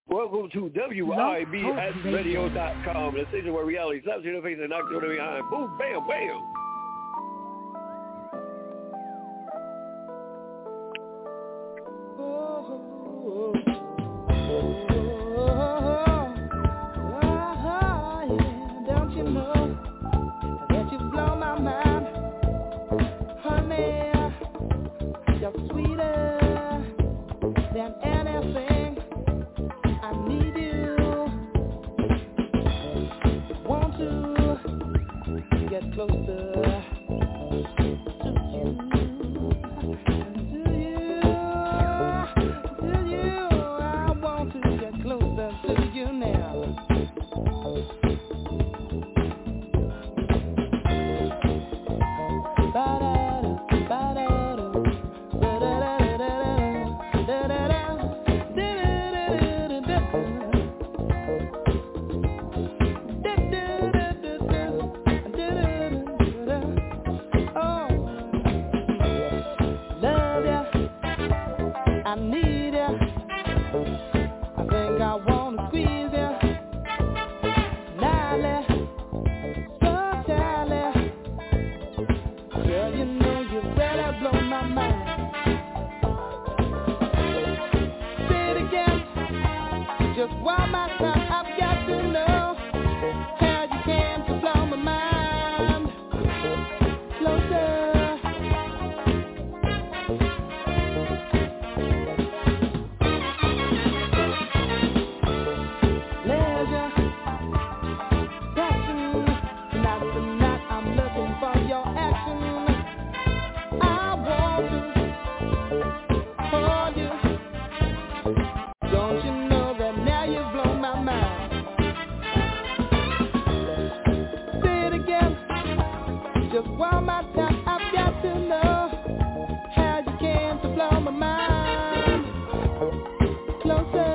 Welcome to WIBSradio.com, the station where reality slaps you in the face and knocks you in the behind. Boom, bam, bam. Don't you know that you blow my mind, honey? You're sweeter than anything. I need you. Want to get closer to you. To you. I want to get closer to you now. I need ya. I think I wanna squeeze ya. Nally, so Charlie. Girl, you know you better blow my mind. Say it again, just one more time. I've got to know how you can to blow my mind. Closer. One more time, I've got to know how you came to blow my mind. Closer.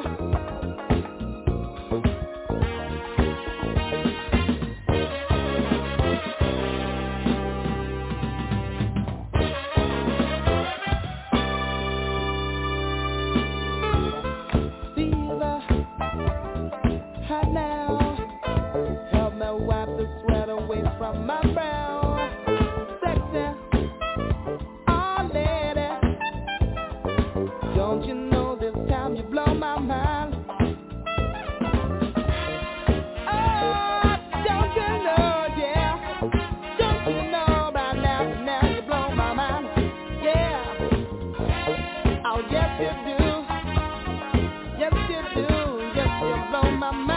Fever, hot now. Help me wipe the sweat away from my brow. Don't you know this time you blow my mind? Oh, don't you know, yeah. Don't you know by now you blow my mind, yeah. Oh, yes you do. Yes you do. Yes you blow my mind.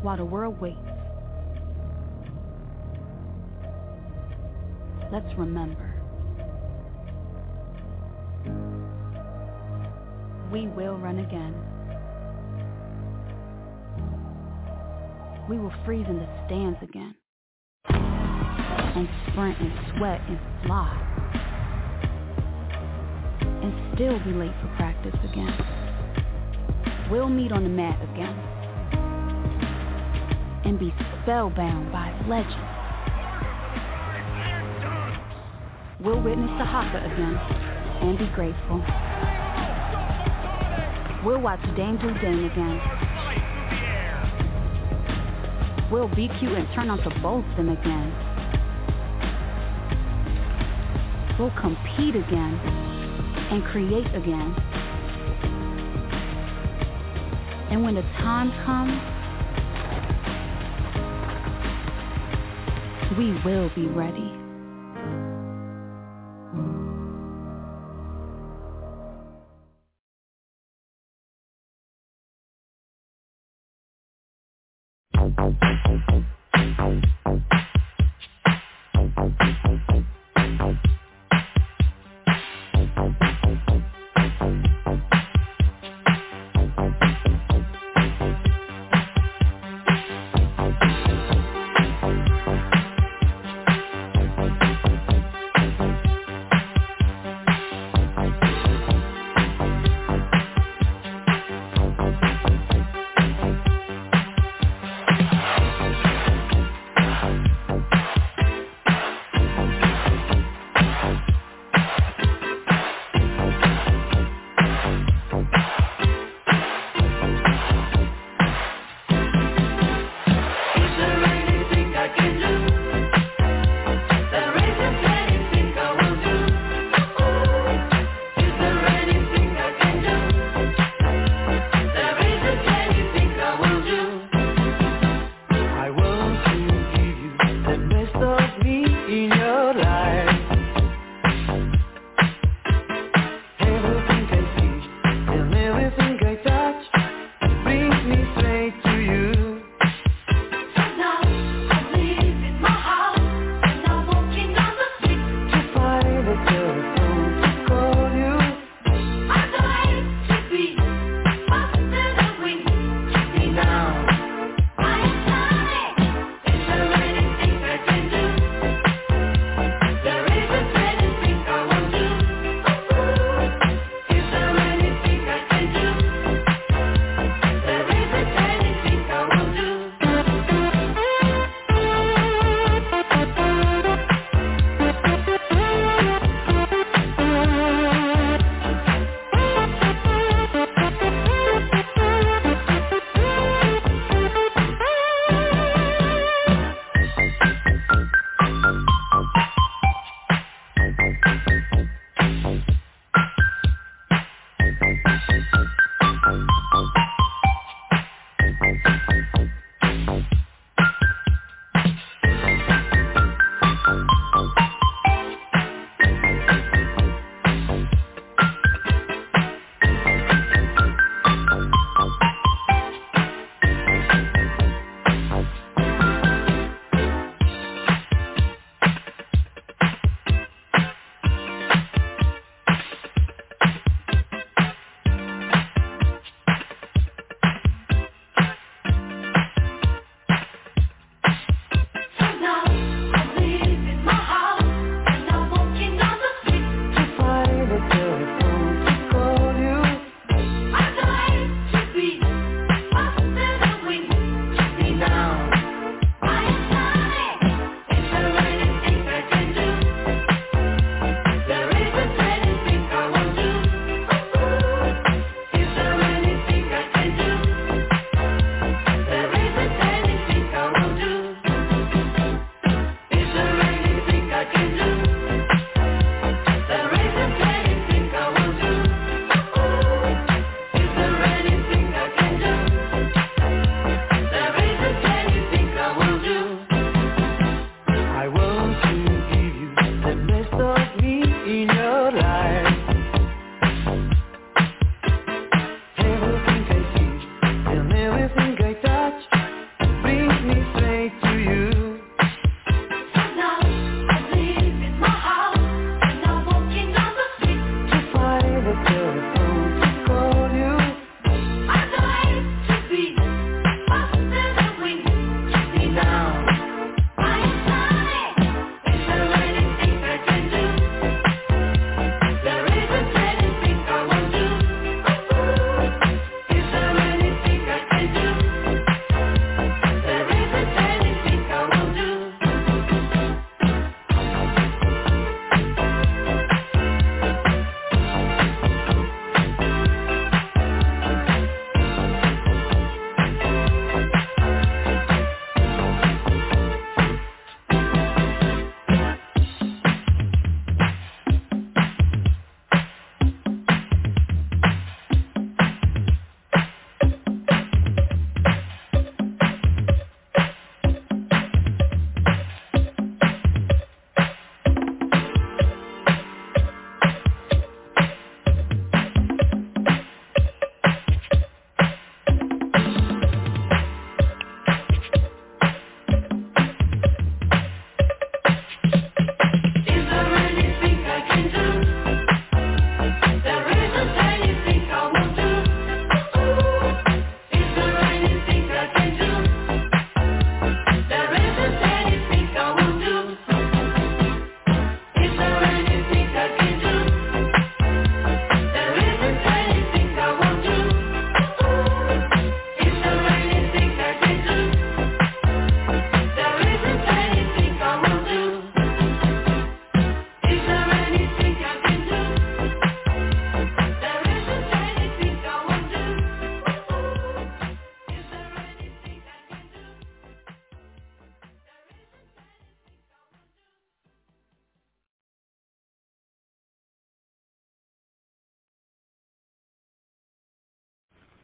while the world waits. Let's remember. We will run again. We will freeze in the stands again. And sprint and sweat and fly. And still be late for practice again. We'll meet on the mat again. And be spellbound by legend. We'll witness the haka again and be grateful. We'll watch Dame do Dame again. We'll be cute and turn on to Bolton again. We'll compete again and create again. And when the time comes, we will be ready.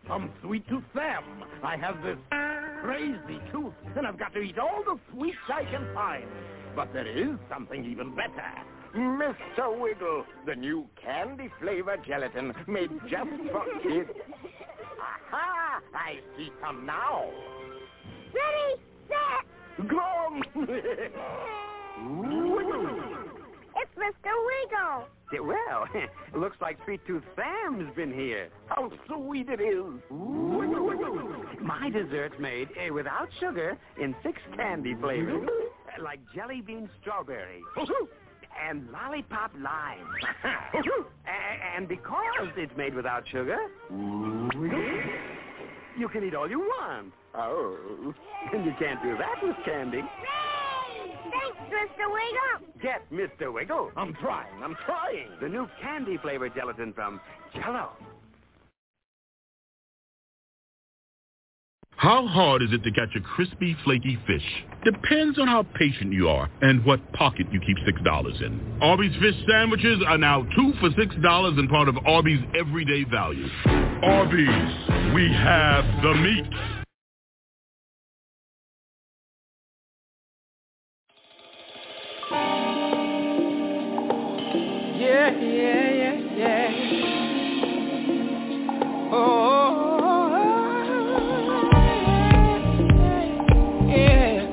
I'm Sweet Tooth Sam. I have this crazy tooth, and I've got to eat all the sweets I can find. But there is something even better. Mr. Wiggle, the new candy-flavored gelatin made just for kids. Aha! I see some now. Ready, set. Go! It's Mr. Wiggle. Well, looks like Sweet Tooth Sam's been here. How sweet it is. My dessert's made without sugar in 6 candy flavors, like jelly bean strawberry and lollipop lime. And because it's made without sugar, you can eat all you want. Oh. And you can't do that with candy. Thanks, Mr. Wiggle. Get Mr. Wiggle. I'm trying. The new candy-flavored gelatin from Jell-O. How hard is it to catch a crispy, flaky fish? Depends on how patient you are and what pocket you keep $6 in. Arby's fish sandwiches are now 2 for $6 and part of Arby's everyday value. Arby's, we have the meat. Yeah. Oh, yeah.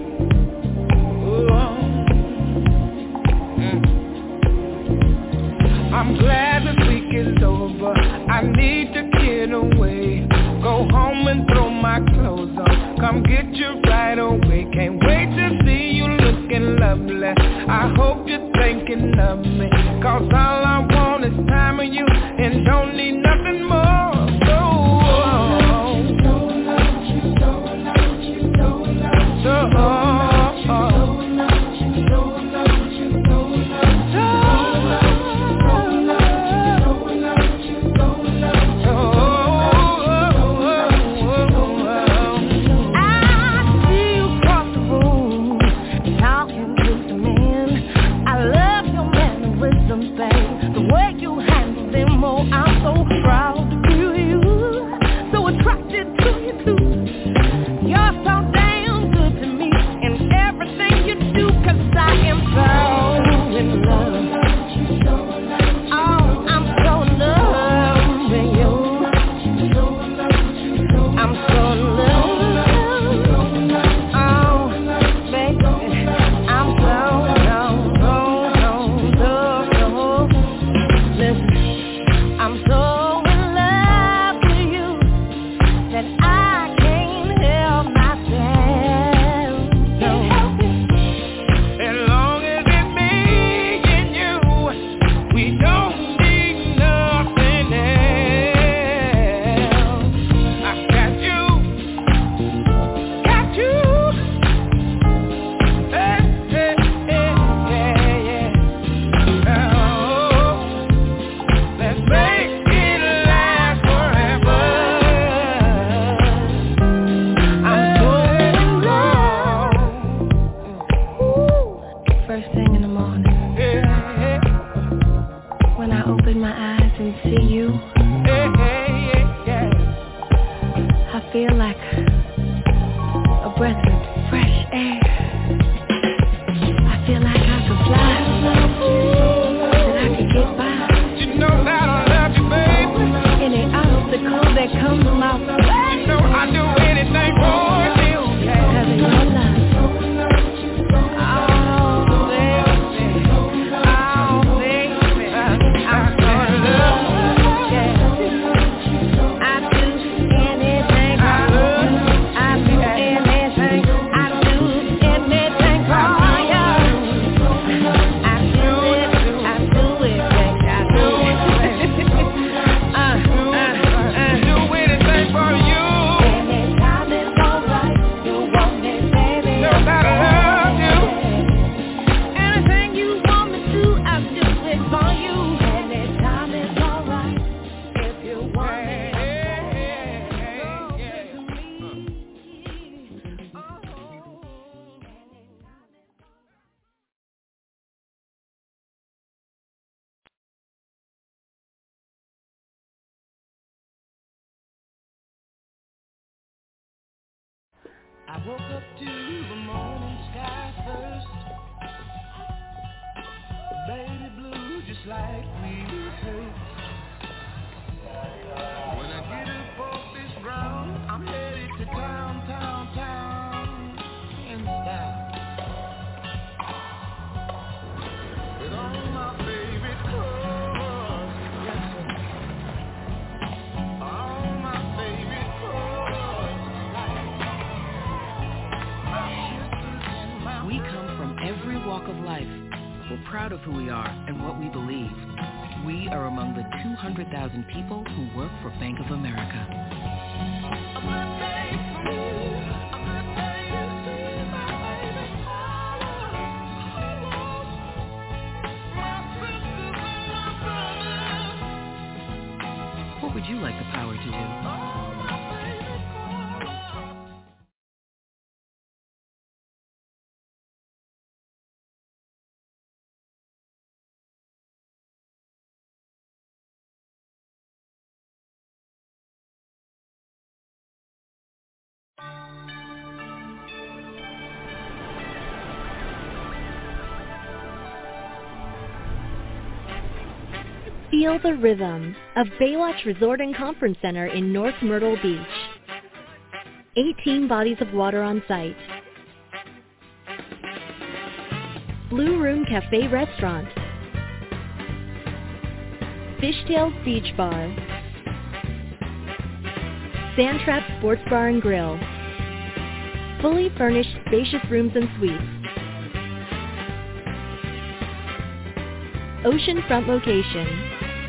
I'm glad this week is over. I need to get away. Go home and throw my clothes on. Come get you right away. Can't wait to see you looking lovely. I hope you're thinking of me. 'Cause all I want is time with you and don't need nothing more. I woke up to the morning sky first. Baby blue just like we first. When I get up off this ground, I'm headed to town in style. With all my favorite clothes, yes sir. All my favorite clothes. We come from every walk of life. We're proud of who we are and what we believe. We are among the 200,000 people who work for Bank of America. What would you like the power to do? Feel the rhythm of Baywatch Resort and Conference Center in North Myrtle Beach. 18 bodies of water on site. Blue Room Cafe Restaurant. Fishtails Beach Bar. Sandtrap Sports Bar and Grill. Fully furnished spacious rooms and suites. Oceanfront location.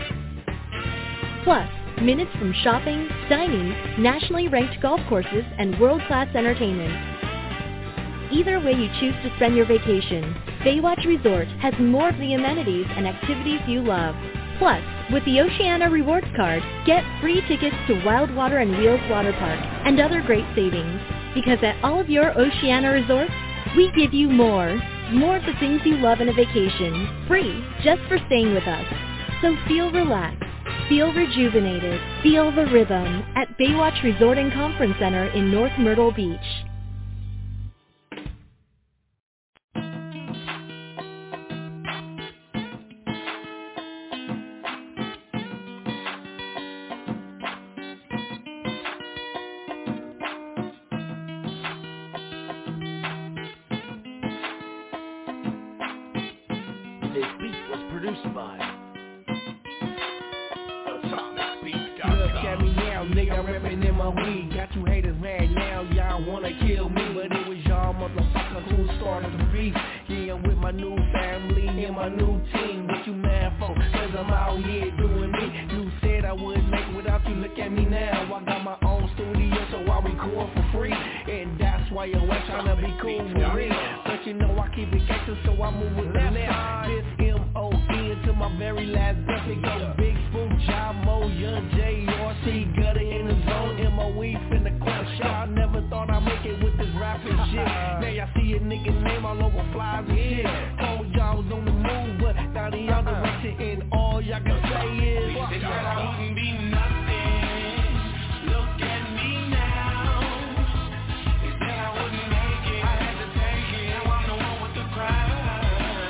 Plus, minutes from shopping, dining, nationally ranked golf courses, and world-class entertainment. Either way you choose to spend your vacation, Baywatch Resort has more of the amenities and activities you love. Plus, with the Oceana Rewards Card, get free tickets to Wildwater and Wheels Water Park and other great savings. Because at all of your Oceana resorts, we give you more. More of the things you love in a vacation, free, just for staying with us. So feel relaxed, feel rejuvenated, feel the rhythm at Baywatch Resort and Conference Center in North Myrtle Beach. This beat was produced by AtomicBeats.com. Look at me now, nigga, ripping in my weed. Got you haters mad now, y'all wanna kill me. But it was y'all motherfuckers who started the beef. Yeah, I'm with my new family and my new team. What you mad for? Cause I'm out here doing me. You said I wouldn't make it without you, look at me now. I got my own studio, so I record for free. And that's why your wife tryna be cool with me. But you know I keep it gangster, so I move with the left. This M.O.N. to my very last breath. It go Big Spook, John Mo, Young J.R.C. Gutter in the zone, M.O.E. finna crush. Y'all never thought I'd make it with this rapping shit. Now y'all see a nigga name all over flies and shit. Told y'all was on the move, but now the y'all direction, and all y'all can say is they said I wouldn't be nothing. Look at me now. They said I wouldn't make it. I had to take it. Now I'm the one with the crowd.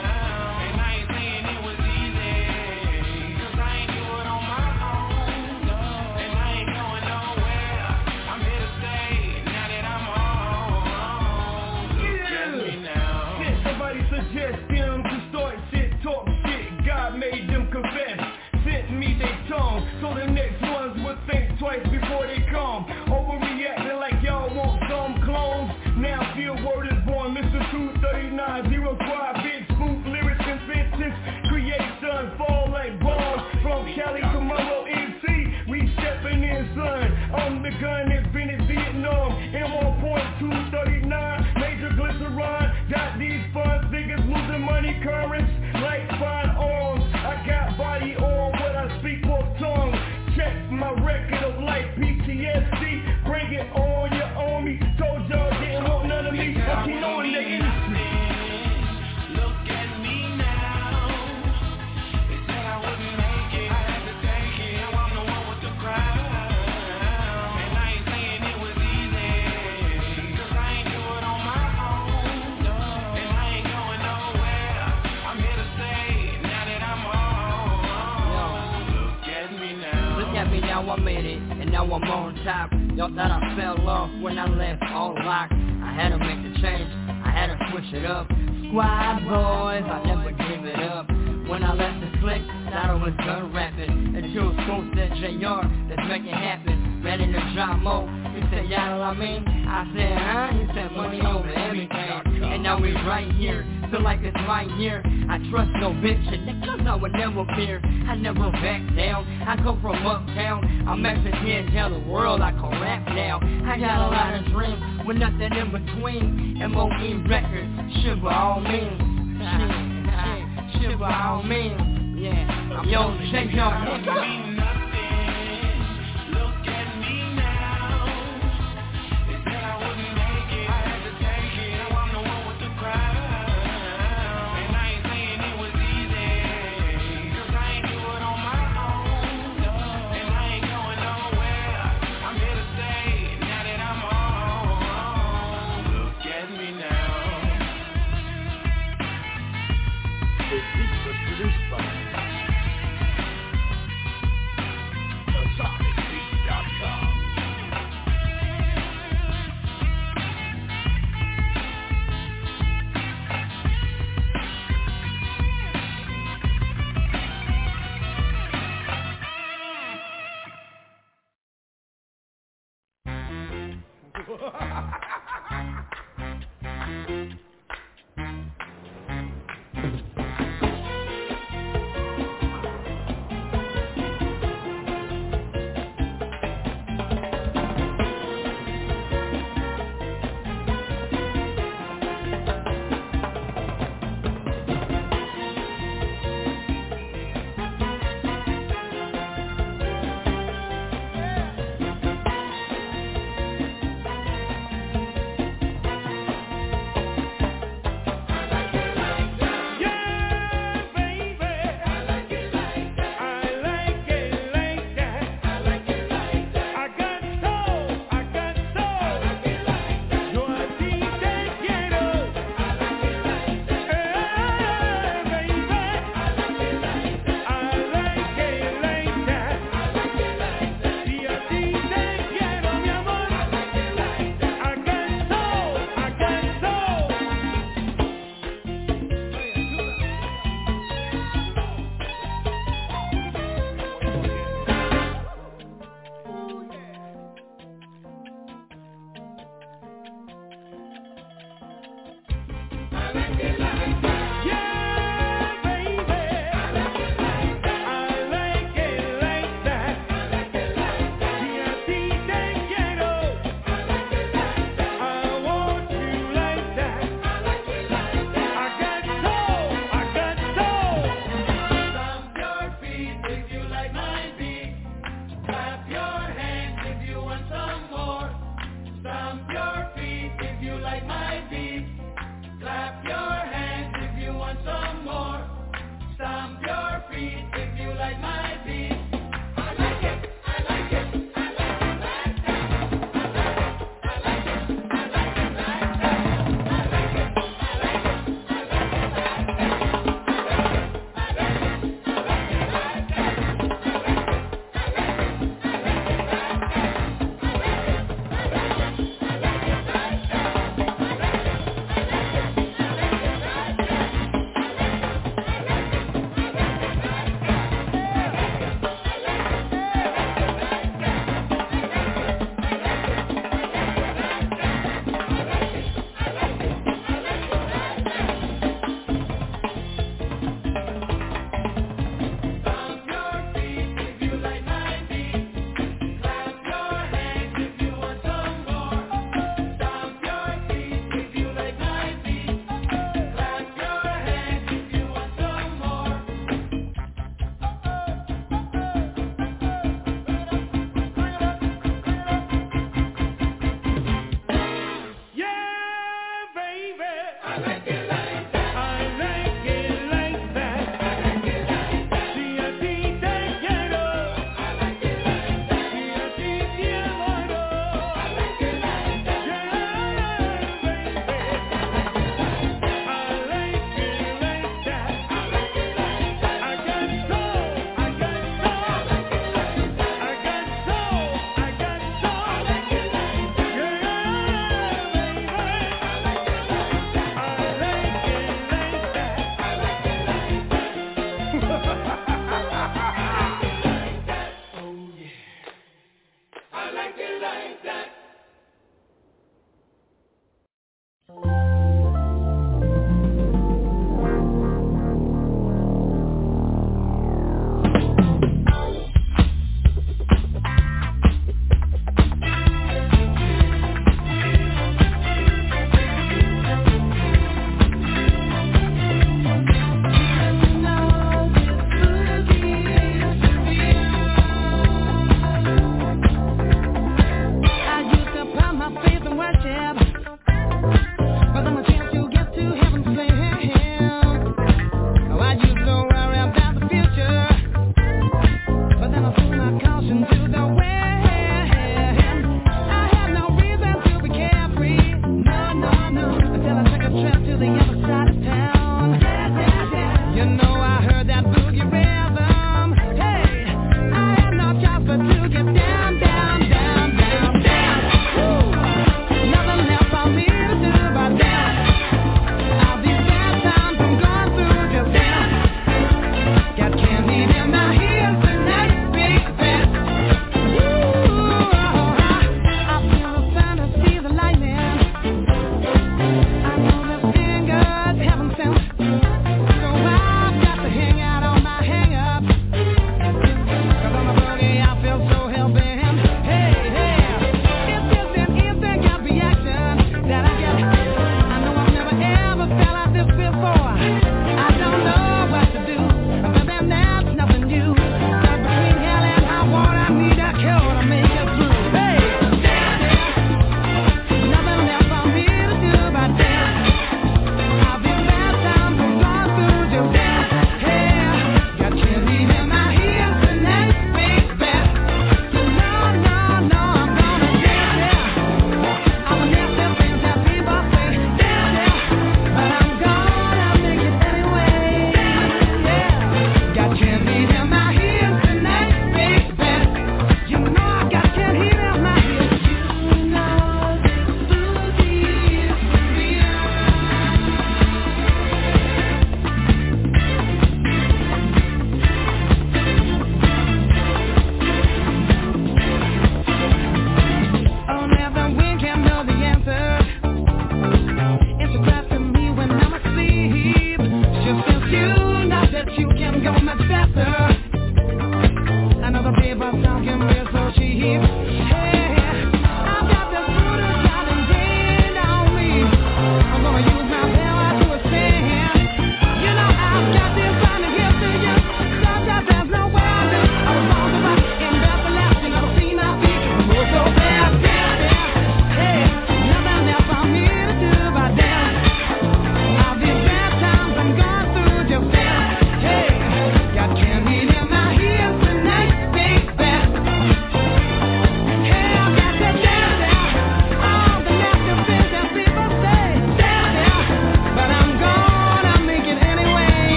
now I made it, and now I'm on top. Y'all thought I fell off when I left all locked. I had to make the change, I had to switch it up. Squad boys, I never give it up. When I left the clique, thought I was done rapping. Until School said, JR, let's make it happen. Ran into John Moe, he said, y'all know what I mean? I said, huh? He said, money over everything. And now we right here, feel like it's my year. I trust no bitch, and niggas I would never fear. I never back down, I come from uptown. I'm actually here to tell the world I can rap now. I got a lot of dreams, with nothing in between. MOE records, shit by all means. Shit by all means. Yeah, I'm Yo JR, nigga.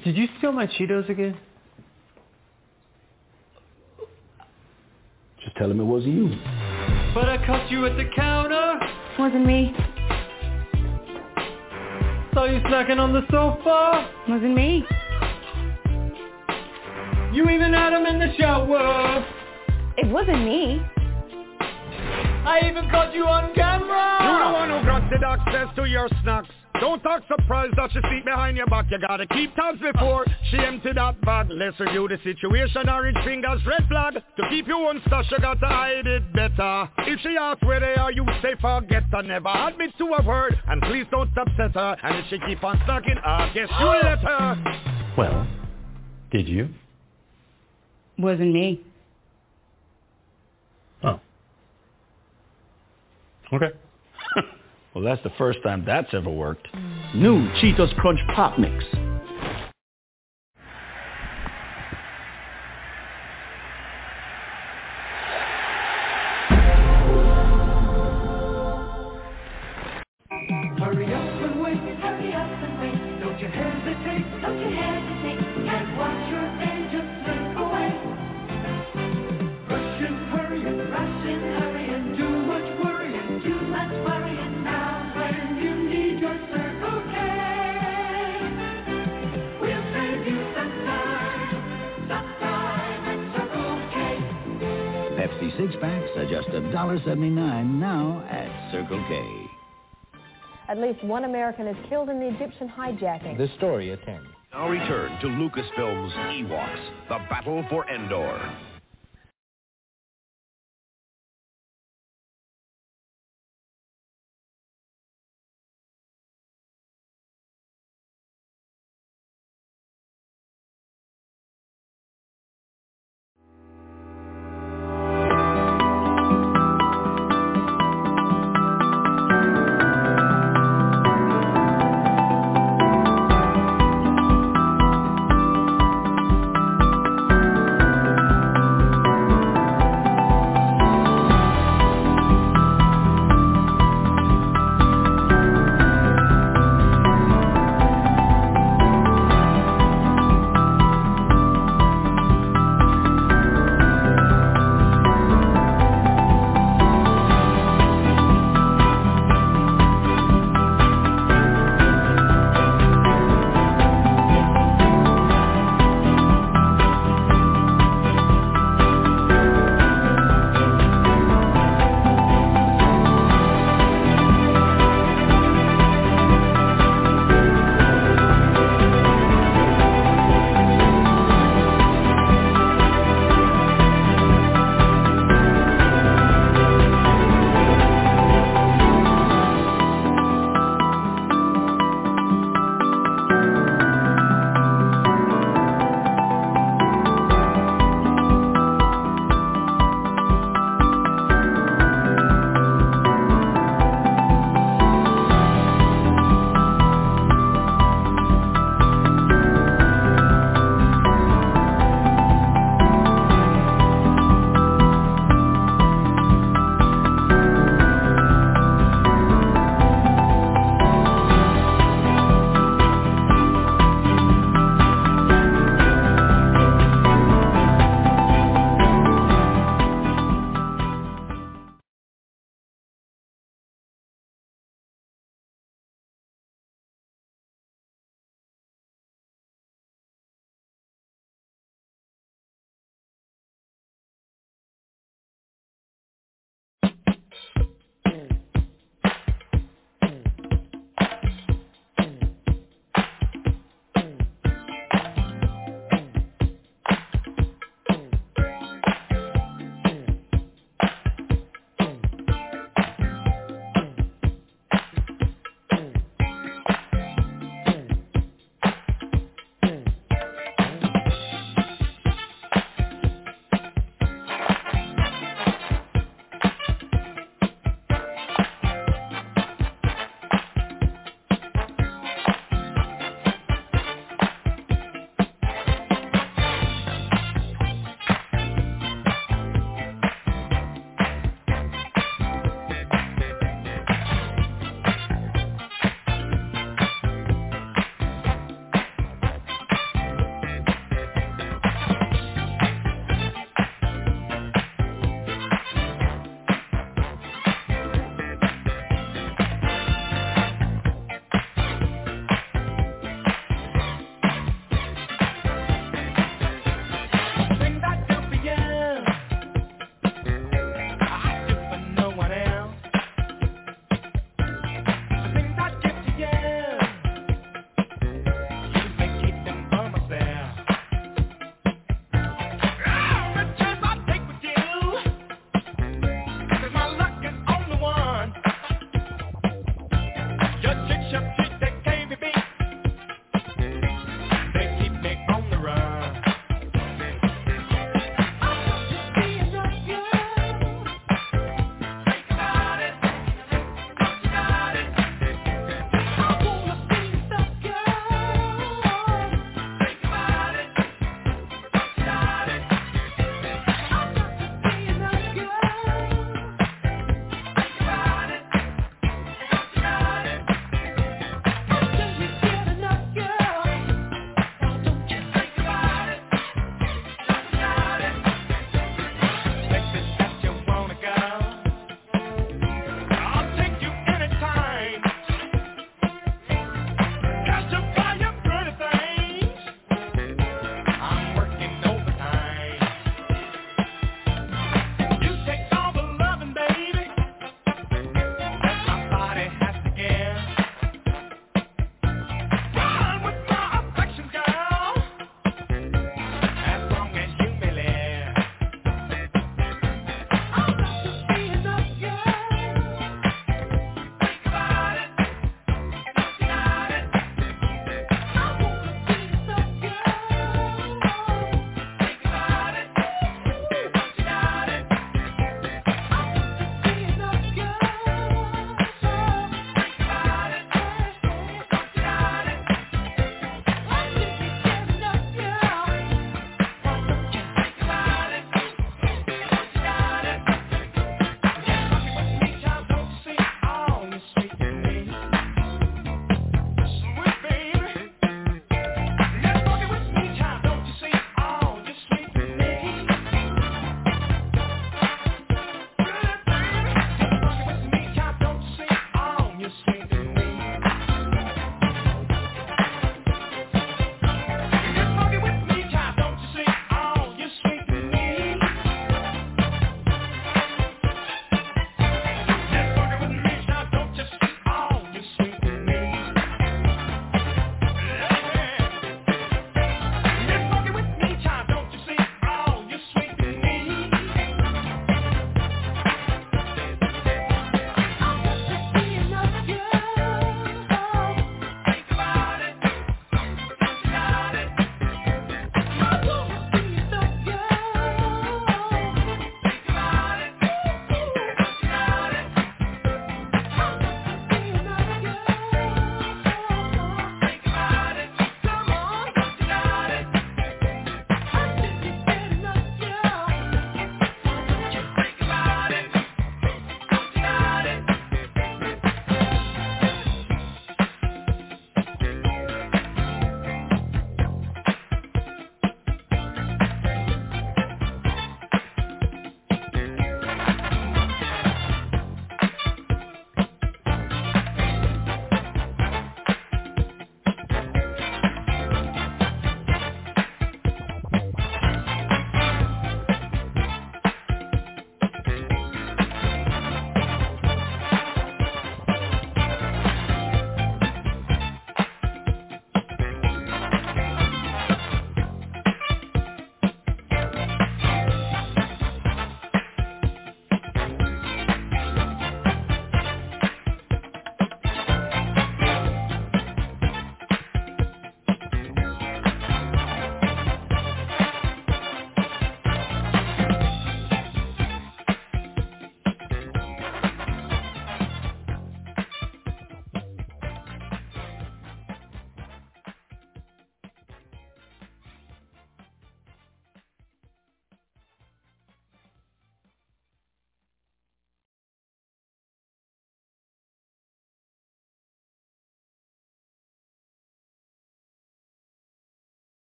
Did you steal my Cheetos again? Just tell him it wasn't you. But I caught you at the counter. Wasn't me. Saw you snacking on the sofa. Wasn't me. You even had him in the shower. It wasn't me. I even caught you on camera. You're the one who granted access to your snacks. Don't act surprised that she sneak behind your back. You gotta keep tabs before she empty that bag. Let's review the situation. Orange fingers, red flag. To keep you on stash, you gotta hide it better. If she asks where they are, you say forget her. Never admit to a word, and please don't upset her. And if she keep on snacking, I guess you let her. Well, did you? Wasn't me. Oh. Okay. Well, that's the first time that's ever worked. New Cheetos Crunch Pop Mix. Hurry up and wait, hurry up and wait. Don't you hesitate, don't you hesitate. Can't watch your day just slip away. Rush and hurry and rush and hurry and too much worrying, too much worrying now. When you need your Circle K, we'll save you some time. Stop time at Circle K. Pepsi 6-packs are just $1.79 now at Circle K. At least one American is killed in the Egyptian hijacking. This story at 10. Now return to Lucasfilm's Ewoks, The Battle for Endor.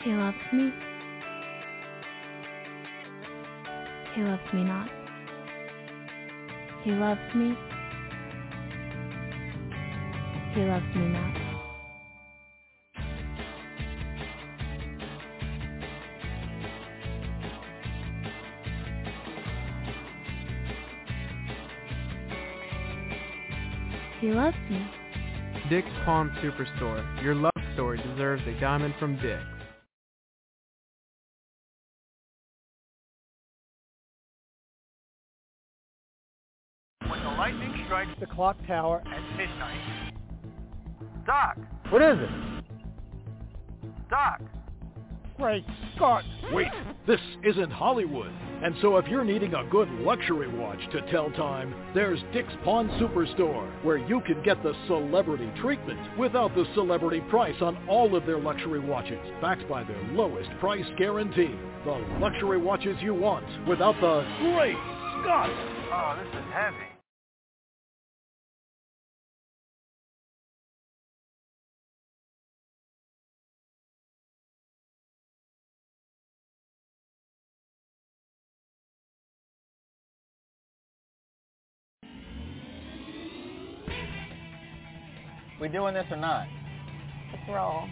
He loves me. He loves me not. He loves me. He loves me not. He loves me. Dick's Pawn Superstore. Your love story deserves a diamond from Dick's. When the lightning strikes the clock tower at midnight. Doc! What is it? Doc! Great Scott! Wait, this isn't Hollywood. And so if you're needing a good luxury watch to tell time, there's Dick's Pawn Superstore, where you can get the celebrity treatment without the celebrity price on all of their luxury watches, backed by their lowest price guarantee. The luxury watches you want without the Great Scott! Oh, this is heavy. We doing this or not? Let's roll.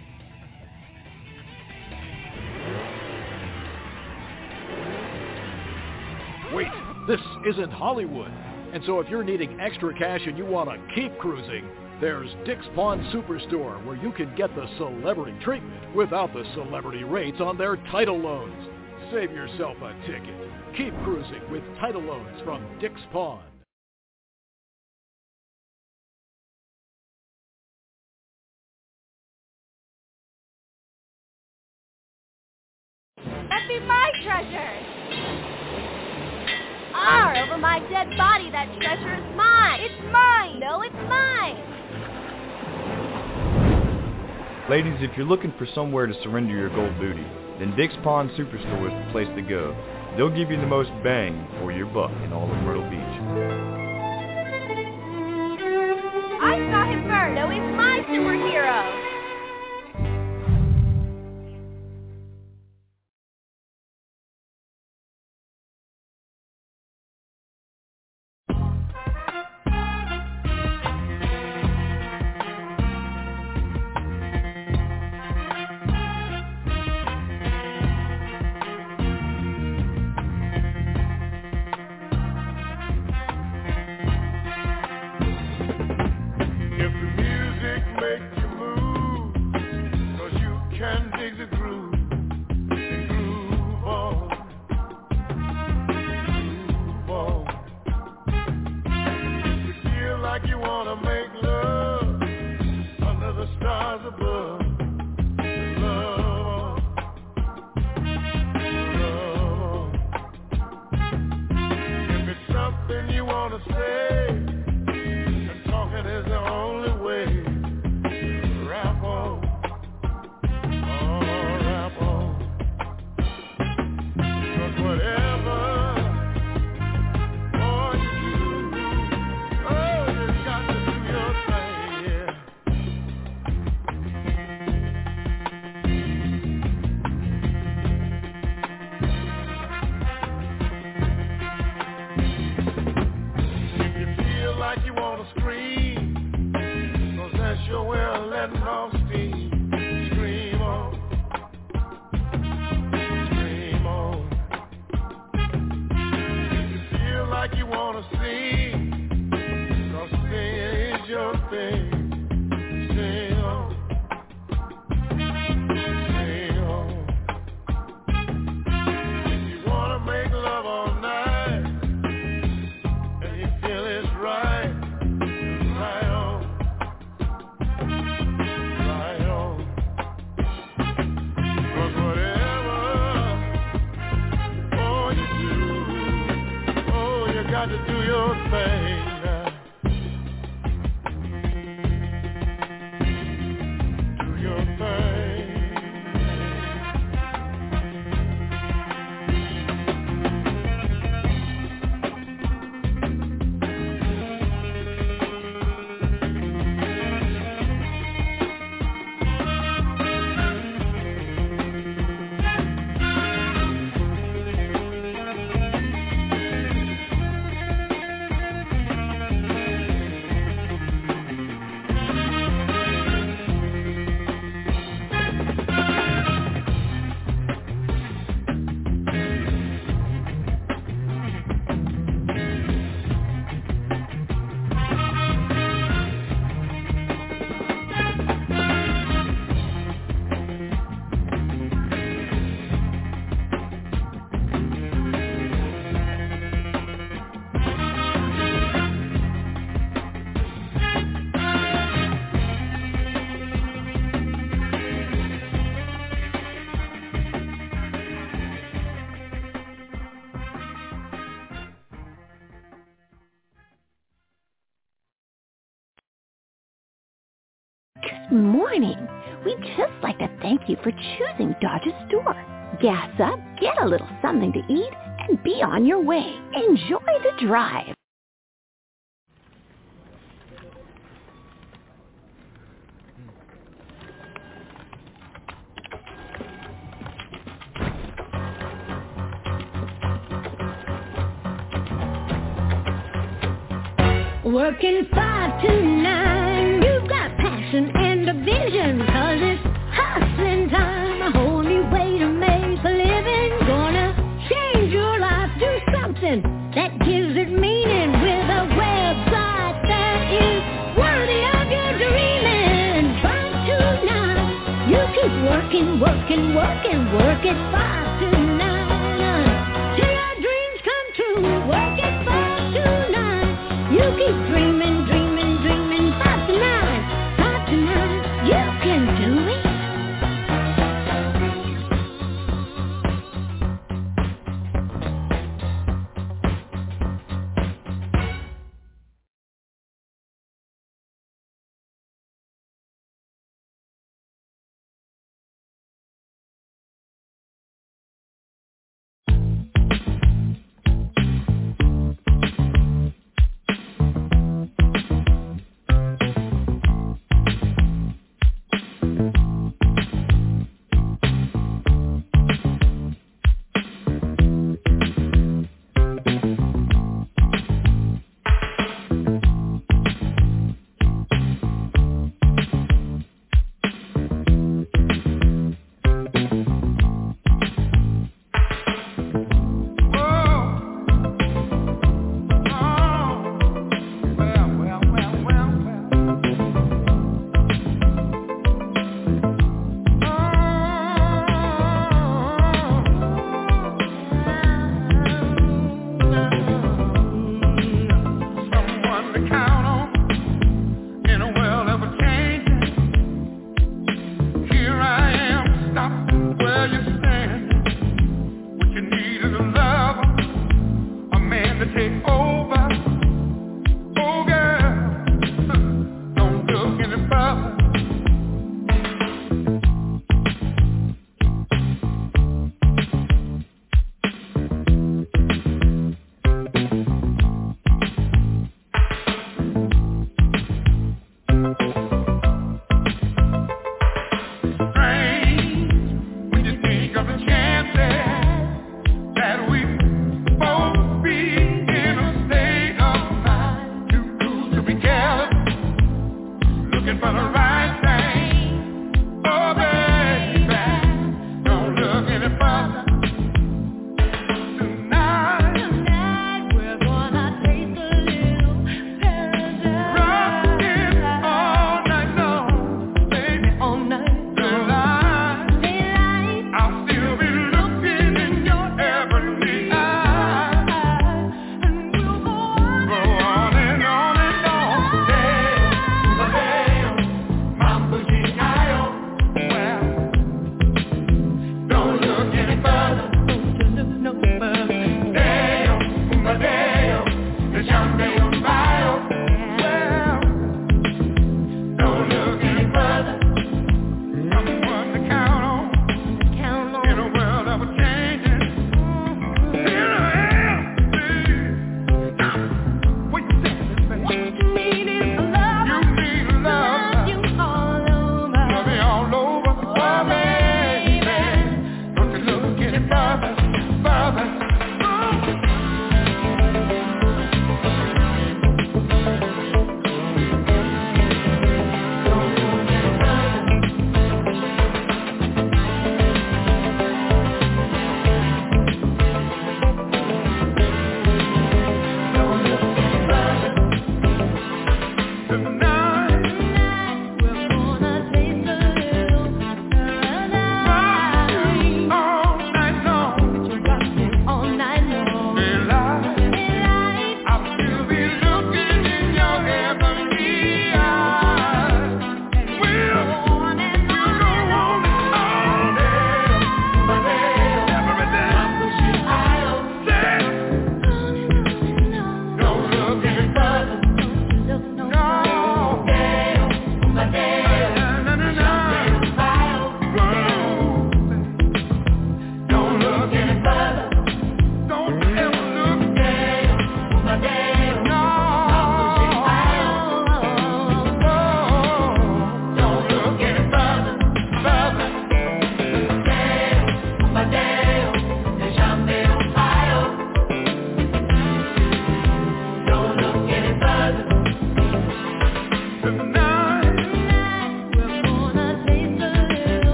Wait, this isn't Hollywood. And so if you're needing extra cash and you want to keep cruising, there's Dick's Pawn Superstore, where you can get the celebrity treatment without the celebrity rates on their title loans. Save yourself a ticket. Keep cruising with title loans from Dick's Pawn. That be my treasure! Over my dead body, that treasure is mine! It's mine! No, it's mine! Ladies, if you're looking for somewhere to surrender your gold booty, then Dick's Pawn Superstore is the place to go. They'll give you the most bang for your buck in all of Myrtle Beach. I saw him first! No, he's my superhero! Good morning. We'd just like to thank you for choosing Dodge's store. Gas up, get a little something to eat, and be on your way. Enjoy the drive. Working 5 to 9, you've got passion and a vision, 'cause it's hustling time, a whole new way to make a living. Gonna change your life, do something that gives it meaning with a website that is worthy of your dreaming. 5 to 9, you keep working, working, working, work it 5 to 9, till your dreams come true. Work it 5 to 9, you keep dreaming, dreaming, dreaming. 5 to 9, 5 to 9, you can do it.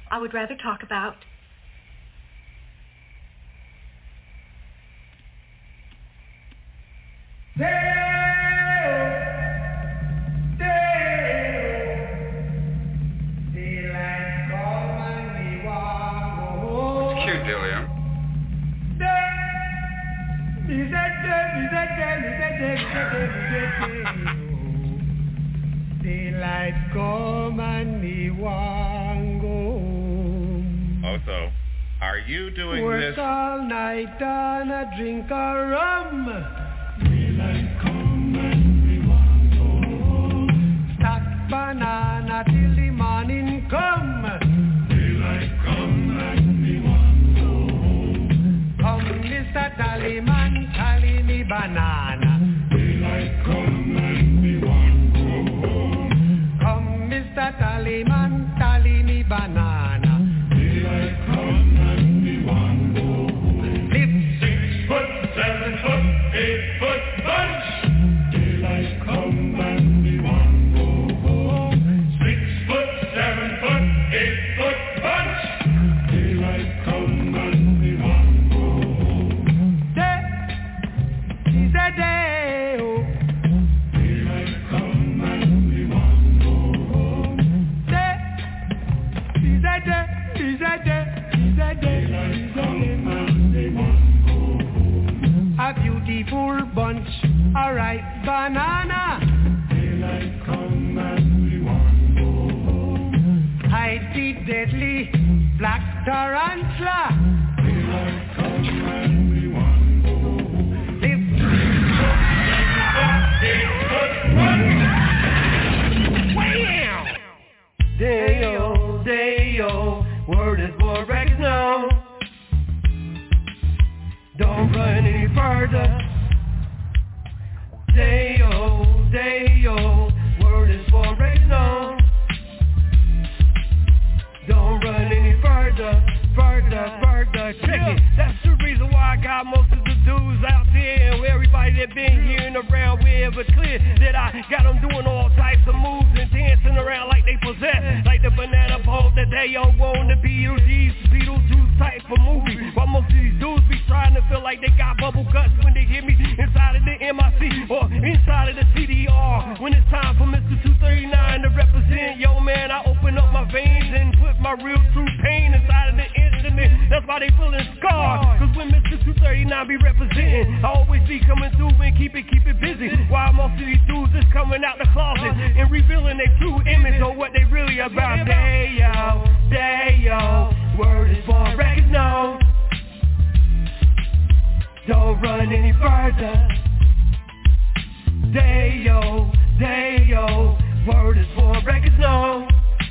I would rather talk about. It's cute, Delia. Daylight come and me want go home. Also, are you doing Work this? all night and a drink a rum. Daylight come and me want go home. Stack banana till the morning come. Daylight come and me want go home. Come, Mr. Tallyman, tally me banana. Daylight come and me want go home. Come, Mr. Tallyman, tally me banana. Daylight come and me want go home. Lift 6 foot, 7 foot, 8 foot bunch. Daylight come and me want go home. 6 foot, 7 foot, 8 foot bunch. Daylight come and me want go home. Day is a day, oh. Daylight come and me want go home. Day is a day, is a day, is a day. Daylight come and me want go home. A beautiful bunch, a ripe banana. Daylight come and we want go home. Hide the deadly black tarantula. Daylight come and we want go home. Lift 6 foot, 8 foot, wham! Day-o, day-o, word is for records now. Don't run any further. Day-o, day-o, word is for records now. Don't run any further, further, further. Check it. That's the reason why I got most of the dudes out there, and everybody that been here and around wherever clear that I got them doing all types of moves and dancing around like they possess, like the banana boat that they all want, the Beetlejuice type of movie. While most of these dudes be trying to feel like they got bubble guts when they hear me inside of the MIC or inside of the CDR. When it's time for Mr. 239 to represent, yo man, I open up my veins and put my real true pain inside of the instrument. That's why they feeling scarred. Cause when Mr. 239 be representing, I always be coming through and keep it busy. While most of these dudes is coming out the closet and revealing their true image or what they really about. Day-o, word is for records now. Don't run any further. Day-o, day-o, word is for records now.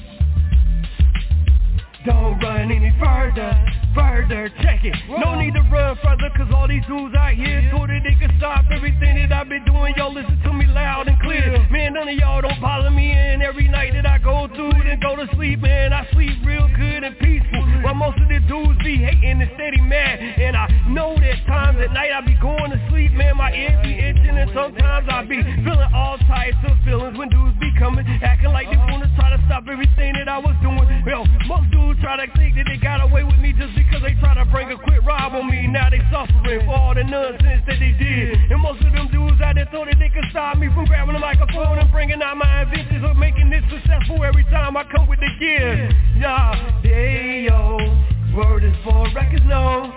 Don't run any further, further, check it. No need to run further, cause all these dudes out here thought that they could stop everything that I've been doing. Yo, listen to me loud and clear. Man, none of y'all don't bother me in. Every night that I go through and go to sleep, man, I sleep real good and peaceful. While most of the dudes be hating and steady mad. And I know that times at night I be going to sleep, man, my ear be itching. And sometimes I be feeling all types of feelings when dudes be coming, acting like they wanna try to stop everything that I was doing. Well, most dudes try to think that they got away with me just because they try to bring a quick rob on me. Now they suffering for all the nonsense that they did. And most of them dudes out there thought that they could stop me from grabbing the microphone and bringing out my inventions of making this successful every time I come with the gear. Nah, day-o, word is for records now.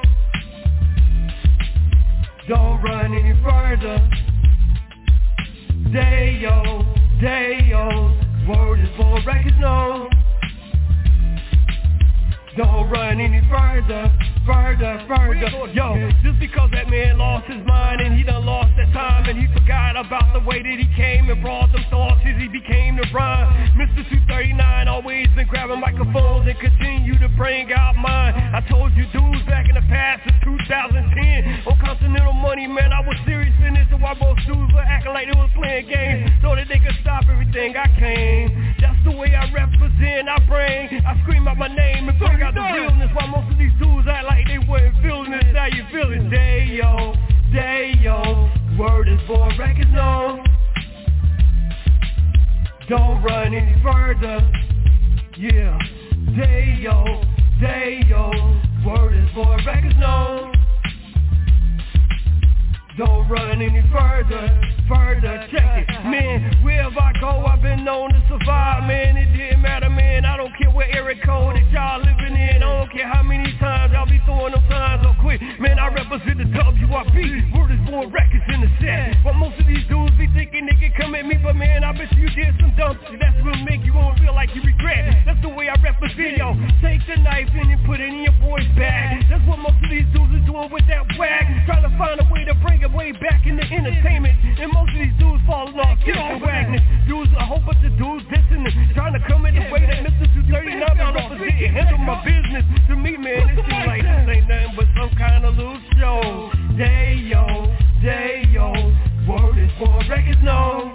Don't run any further. Day-o, day-o, word is for records now. Don't run any further, further, further. Yo, just because that man lost his mind and he done lost that time and he forgot about the way that he came and brought them thoughts as he became the rhyme. Mr. 239 always been grabbing microphones and continue to bring out mine. I told you dudes back in the past in 2010 on Continental Money, man, I was serious in this, and why most dudes were acting like they was playing games so that they could stop everything I came. That's the way I represent, I bring, I scream out my name and bring out the realness, while most of these dudes act like they wasn't feeling this. How you feeling? Day-o, day-o, word is for records now. Don't run any further. Yeah, day-o. Day-O, word is for records known. Don't run any further, check it. Man, wherever I go, I've been known to survive, man. It didn't matter, man, I don't care what area code that y'all living in. I don't care how many times I'll be throwing them signs or quit. Man, I represent the WIP, word is for records in the set. But most of these dudes be thinking they can come at me, but man, I bet you did some dumb shit. That's what make you gonna feel like you regret. That's the way I represent, yo. Take the knife and then put it in your boy's bag. That's what most of these dudes are doing with that wag. Trying to find a way to bring it way back into entertainment. And most of these dudes falling off Kiss and Wagner. Dudes, a whole bunch of dudes dissing and trying to come in the way that Mr. 239 been representing. Handle my business. To me, man, it seems like this ain't nothing but some kind of little show. Day-O, word is for records known.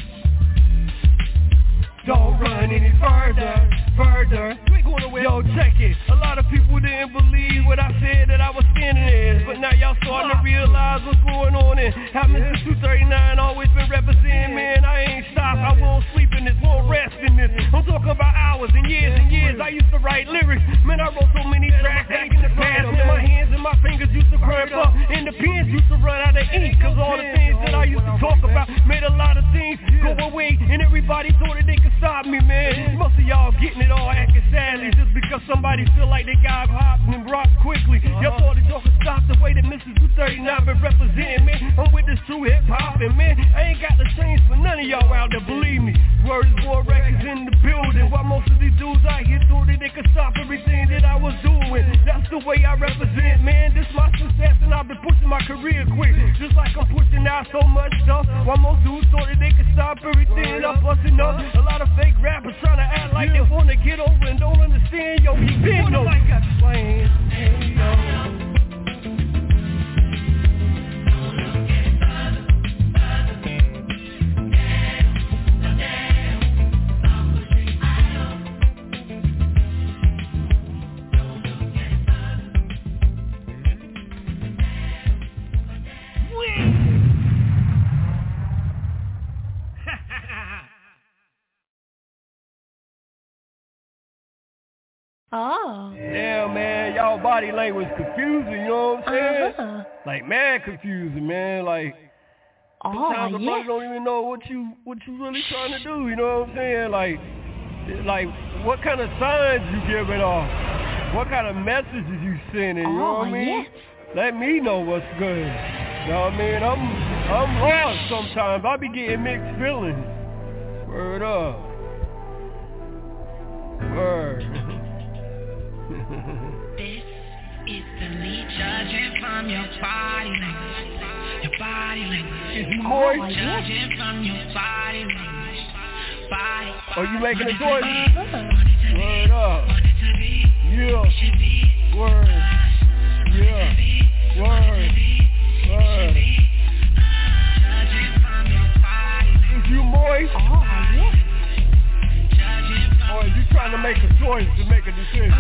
Don't run any further. Yo, check it. A lot of people didn't believe what I said that I was standing in, but now y'all starting to realize what's going on and how Mr. 239 always been representing, man. I ain't stopped, I won't sleep in this, won't rest in this. I'm talking about hours and years I used to write lyrics. Man, I wrote so many tracks back in the past, man. My hands and my fingers used to cramp up and the pens used to run out of ink, cause all the things that I used to talk about made a lot of things go away, and everybody thought that they could stop me, man. Most of y'all getting it all acting sadly just because somebody feel like they got hopped and rocked quickly. Y'all thought that y'all could stop the way that Mrs. 239 been representing, man. I'm with this true hip-hop, and man, I ain't got the change for none of y'all out there, believe me. Word is more records in the building, while most of these dudes out here thought that they could stop everything that I was doing. That's the way I represent, man. This my success, and I've been pushing my career quick, just like I'm pushing out so much stuff, while most dudes thought that they could stop everything I'm busting up. A lot of fake rappers trying to act like they wanna get over and don't understand, yo, we been no like I explained. Hey, yo. Oh. Yeah, man, y'all body language confusing, you know what I'm saying? Like, mad confusing, man. Like, sometimes the body don't even know what you really trying to do, you know what I'm saying? Like what kind of signs you giving off? What kind of messages you sending, you know what I mean? Let me know what's good. You know what I mean? I'm lost sometimes. I be getting mixed feelings. Word up. Word. This is the me judging from your body language. Your body language. It's more judging from your body language. Body. Are you making a choice? Word up. Yeah. Word. Yeah. Word. Word. Is you moist? Or are you trying to make a choice to make a decision?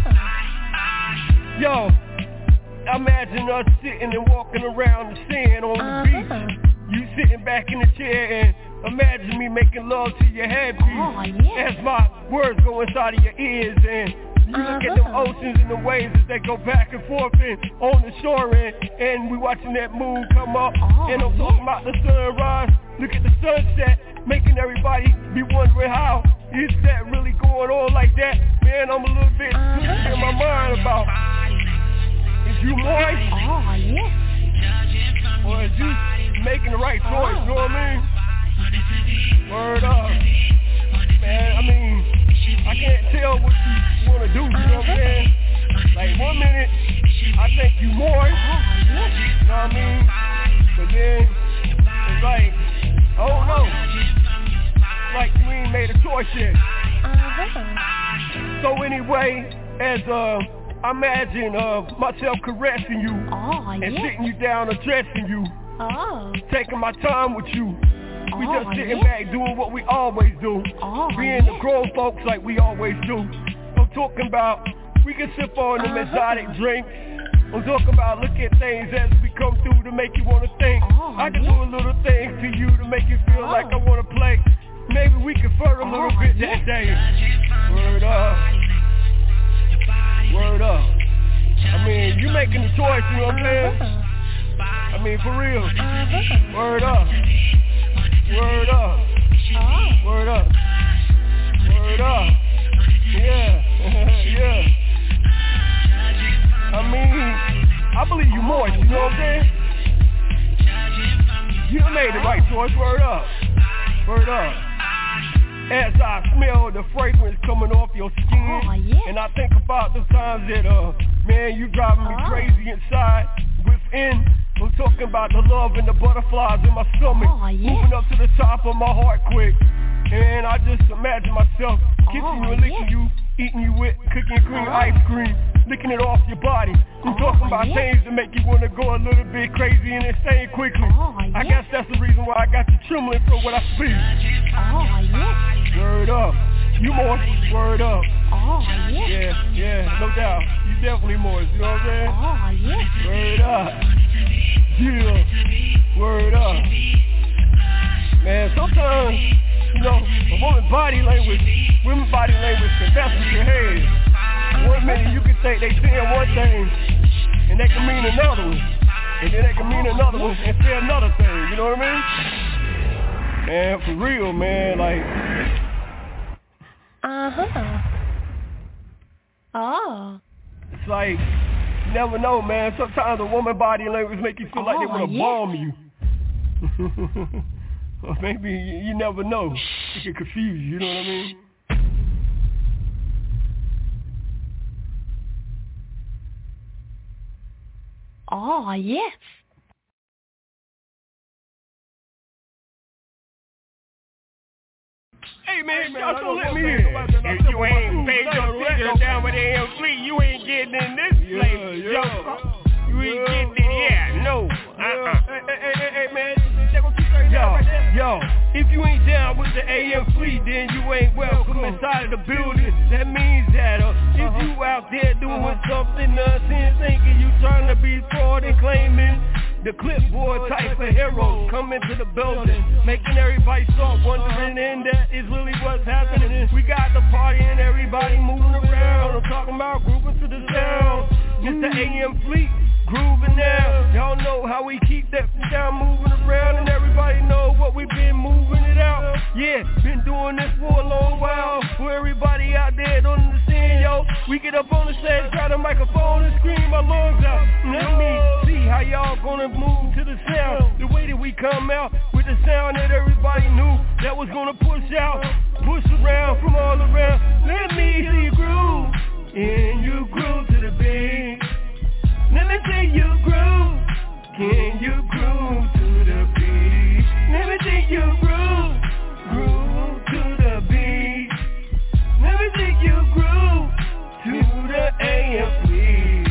Yo, imagine us sitting and walking around the sand on the beach. You sitting back in the chair and imagine me making love to your headpiece. As my words go inside of your ears and you look at them oceans and the waves as they go back and forth and on the shore and we watching that moon come up and I'm talking about the sunrise. Look at the sunset, making everybody be wondering how is that really going on like that? Man, I'm a little bit twisted in my mind about is you moist? Or is you making the right choice, you know what I mean? Word up. Man, I mean, I can't tell what you want to do, you know what I'm saying? Like 1 minute, I think you moist, you know what I mean? But then, it's like, I don't know. Like you ain't made a choice yet. So anyway, as I imagine myself caressing you and sitting you down, addressing you, taking my time with you. We just sitting back doing what we always do, being the grown folks like we always do. I'm talking about we can sip on them exotic drinks. I'm talking about look at things as we come through to make you want to think. I can do a little thing to you to make you feel like I want to play. Maybe we can flirt a little bit that day. Word up. choice, you know what I'm saying? I mean, for real. Word up. Word up. Word up. Word up. Yeah. Yeah. I mean, I believe you moist, you know what I'm saying? You made the right choice, word up. Word up. As I smell the fragrance coming off your skin, and I think about the times that, man, you driving me crazy inside, within. I'm talking about the love and the butterflies in my stomach, moving up to the top of my heart quick. And I just imagine myself kissing you and licking you, eating you with cookie and cream ice cream, licking it off your body. I'm talking about things that make you want to go a little bit crazy and insane quickly. I guess that's the reason why I got you trembling from what I speak. Word up. You moist, word up. Yeah, no doubt. You definitely moist, you know what I'm saying? Word up. Yeah, word up. Man, sometimes, you know, a woman's body language can mess with your head. One minute you can think they saying one thing, and they can mean another one. And then they can mean another one and say another thing, you know what I mean? Man, for real, man, like... It's like, you never know, man. Sometimes a woman's body language make you feel like they want to bomb you. Or maybe you never know. It can confuse you, you know what I mean? Oh, yes. Hey man, y'all don't let me in. If you ain't paid your figure down with AM Fleet, you ain't getting in this place, yo. You ain't getting it, no. Hey man, yo, if you ain't down with the AM Fleet, then you ain't welcome inside of the building. That means that if you out there doing something nonsense, thinking you trying to be fraud and claiming the clipboard type of heroes coming to the building, making everybody start wondering, and that is really what's happening. We got the party and everybody moving around. I'm talking about grooving to the sound. It's the AM Fleet grooving now. Y'all know how we keep that down moving around, and everybody know what we've been moving it out. Yeah, been doing this for a long while. For everybody out there don't understand, yo, we get up on the stage, grab the microphone and scream our lungs out. Let me see how y'all gonna move to the sound. The way that we come out with the sound that everybody knew that was gonna push out, push around from all around. Let me see you groove, and you groove to the beat. Let me see you groove. Can you groove to the beat? Let me see you groove. Groove to the beat. Let me see you groove to the AM Fleet.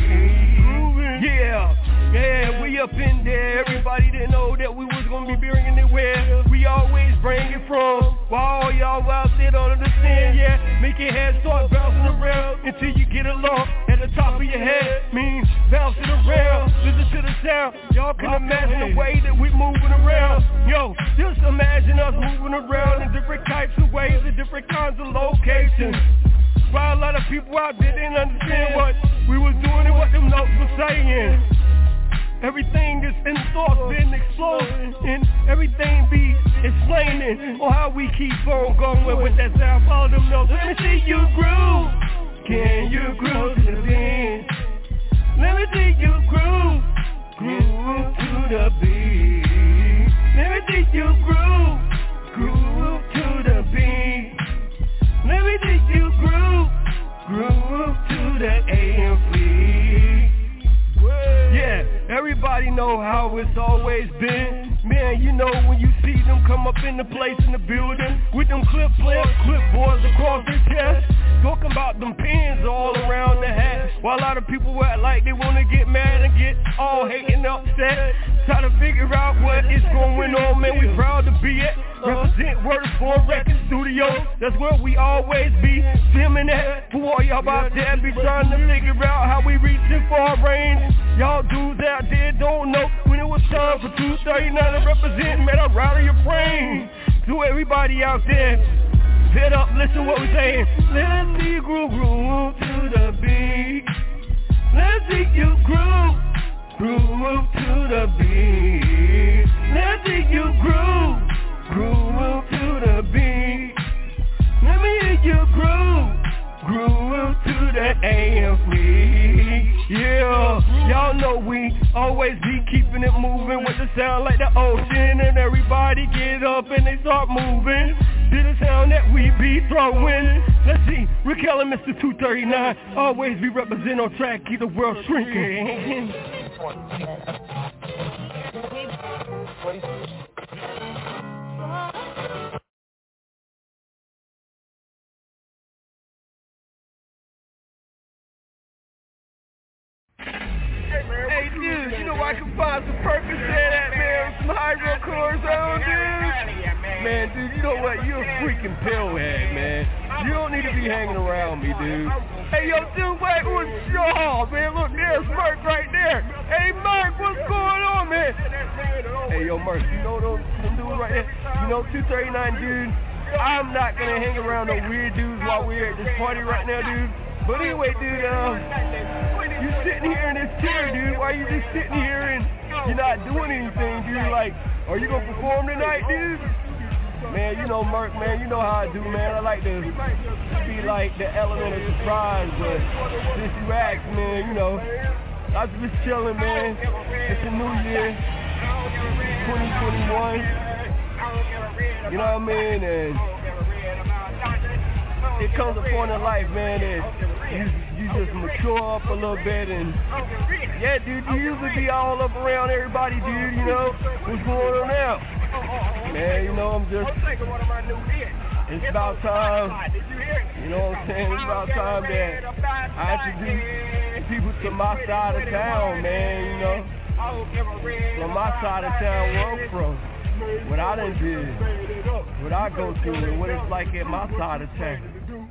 Yeah, we up in there. Everybody didn't know that we was gonna be bringing it where we always bring it from. While all y'all out there don't understand, yeah, make your head start bouncing around until you get along at the top of your head. Means bouncing around, listen to the sound. Y'all can imagine the way that we moving around. Yo, just imagine us moving around in different types of ways, in different kinds of locations. While a lot of people out there didn't understand what we was doing and what them notes were saying. Everything is in thoughts been exploding, and everything be explaining on how we keep on going with that sound. Follow them notes. Let me see you groove. Can you groove to the beat? Let me see you groove. Groove to the beat. Let me see you groove. Groove to the beat. Let me see you groove. Groove to the AM Fleet. Yeah, everybody know how it's always been. Man, you know when you see them come up in the place in the building with them clipboards across their chest, talking about them pins all around the hat. While a lot of people act like they want to get mad and get all hating upset, try to figure out what is going on. Man, we proud to be at represent Word Form Record Studio. That's where we always be filming at. For all y'all out there be trying to figure out how we reaching for our range. Y'all dudes out there don't know when it was time for 239 to represent. Man, I rattle your brain. To everybody out there, head up, listen what we're saying. Let's see you groove to the beat. Let's see you groove. that ain't me. Yeah, y'all know we always be keeping it moving with the sound like the ocean, and everybody get up and they start moving to the sound that we be throwing. Let's see, Raquel and Mr. 239 always be representing on track, keep the world shrinking. Hey dude, you know I can find some purpose in that, man. Some hydrocortisone, dude. Man, dude, you know what? You're a freaking pillhead, man. You don't need to be hanging around me, dude. Hey, yo, dude, wait, what's y'all, man? Look, there's Merc right there. Hey, Merc, what's going on, man? Hey, yo, Merc, you know those dudes right there? You know, 239, dude, I'm not gonna hang around no weird dudes while we're at this party right now, dude. But anyway, dude, you sitting here in this chair, dude. Why you just sitting here and you're not doing anything, dude? Like, are you gonna perform tonight, dude? Man, you know, Merc, man, you know how I do, man. I like to be like the element of surprise, but since you asked, man, you know, I was just chilling, man. It's a new year, 2021. You know what I mean? And it comes upon in life, man, that you just mature up a little bit, and yeah, dude, you usually be all up around everybody, dude, you know, what's going on now? Man, you know, I'm just, it's about time, you know what I'm saying, it's about time that I introduce people to my side of town, man, you know, from my side of town where I'm from, what I done did, what I go through, and what it's like at my side of town.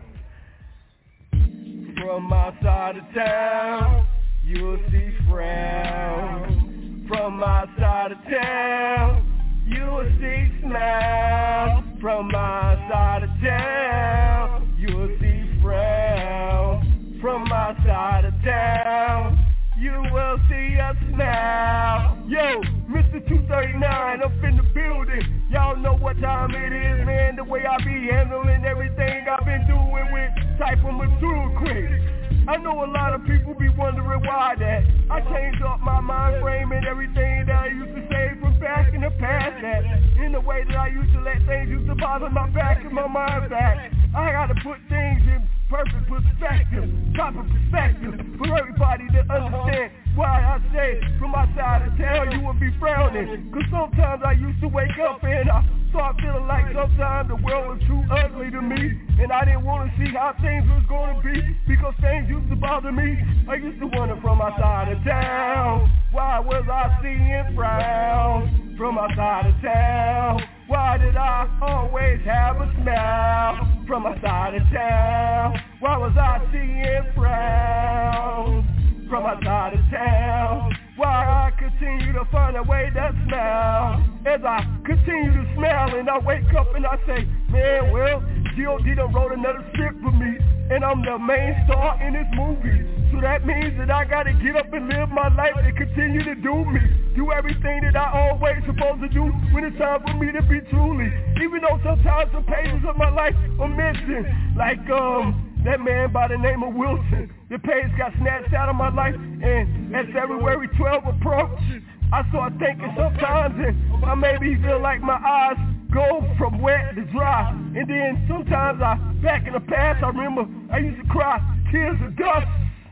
From my side of town, you'll see frown. From my side of town, you will see smile. From my side of town, you will see frown. From my side of town, you will see a smile. Yo, Mr. 239 up in the building. Y'all know what time it is, man. The way I be handling everything I've been doing with type of mature quick. I know a lot of people be wondering why that I changed up my mind frame and everything that I used to say from back in the past, that in the way that I used to let things used to bother my back and my mind back. I gotta put things in perfect perspective, proper perspective for everybody to understand why I say from my side of town you will be frowning. Cause sometimes I used to wake up and I start feeling like sometimes the world was too ugly to me, and I didn't want to see how things was going to be because things used to bother me. I used to wonder from my side of town, why was I seeing frowns? From my side of town, why did I always have a smile? From my side of town, why was I seeing frowns? From my side of town, why I continue to find a way to smile. As I continue to smile and I wake up and I say, man, well, G.O.D. done wrote another script for me, and I'm the main star in this movie. So that means that I gotta get up and live my life and continue to do me. Do everything that I always supposed to do when it's time for me to be truly. Even though sometimes some pages of my life are missing. Like that man by the name of Wilson. The page got snatched out of my life, and as February 12 approached, I start thinking sometimes, and I maybe feel like my eyes go from wet to dry. And then sometimes back in the past, I remember I used to cry tears of dust.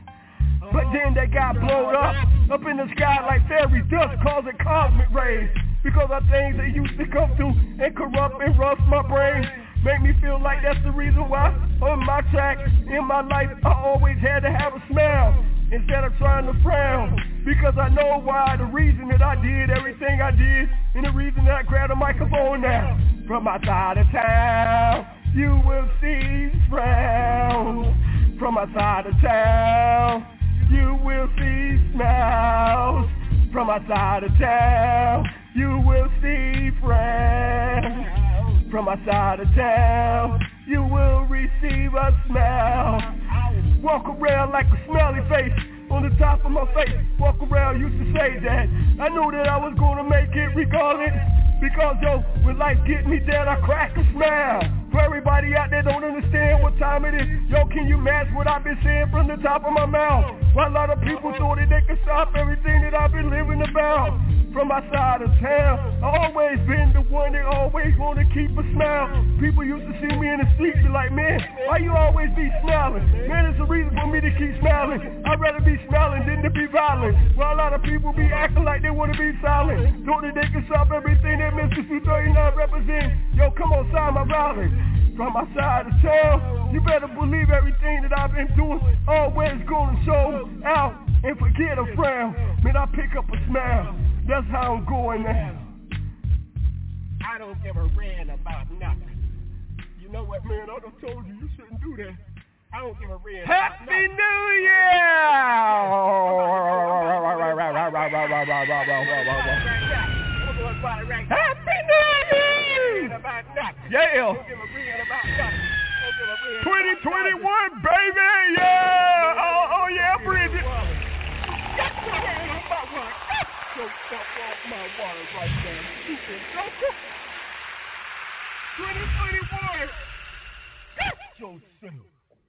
But then they got blown up in the sky like fairy dust, causing cosmic rays. Because of things that used to come through and corrupt and rust my brain. Make me feel like that's the reason why on my track, in my life, I always had to have a smile instead of trying to frown. Because I know why, the reason that I did everything I did, and the reason that I grabbed a microphone now. From my side of town, you will see frowns. From my side of town, you will see smiles. From my side of town, you will see frowns. From my side of town, you will receive a smile. Walk around like a smiley face on the top of my face. Walk around, used to say that I knew that I was gonna make it regardless. Because yo, when life get me down, I crack a smile. For everybody out there don't understand what time it is. Yo, can you match what I've been saying from the top of my mouth? Well, a lot of people thought that they could stop everything that I've been living about. From my side of town, I always been the one that always want to keep a smile. People used to see me in the street, be like, man, why you always be smiling? Man, it's a reason for me to keep smiling. I'd rather be smiling than to be violent. Well, a lot of people be acting like they want to be silent. Thought that they could stop everything that Mr. 239 represents. Yo, come on, sign my violence. From my side of town, you better believe everything that I've been doing always gonna show out and forget a frown. Man, I pick up a smile. That's how I'm going now. I don't give a rant about nothing. You know what, man? I done told you shouldn't do that. I don't give a rant about nothing. Happy New Year! Happy New Year! Yeah! 2021, baby! Yeah! Oh yeah, Bridget! Get your hand on my water! Get your stuff off my water right now. 2021! Get yourself!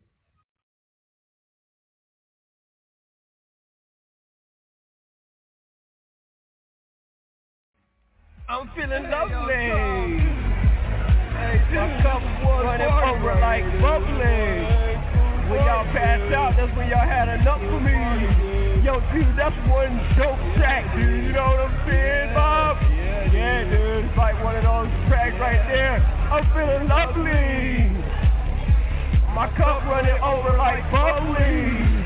I'm feeling lovely. Hey, my cup was running over like bubbly. When y'all passed out, that's when y'all had enough for me. Yo, dude, that's one dope track, dude. You know what I'm saying, Bob? Yeah, dude. It's like one of those tracks right there. I'm feeling lovely. My cup running over like bubbly.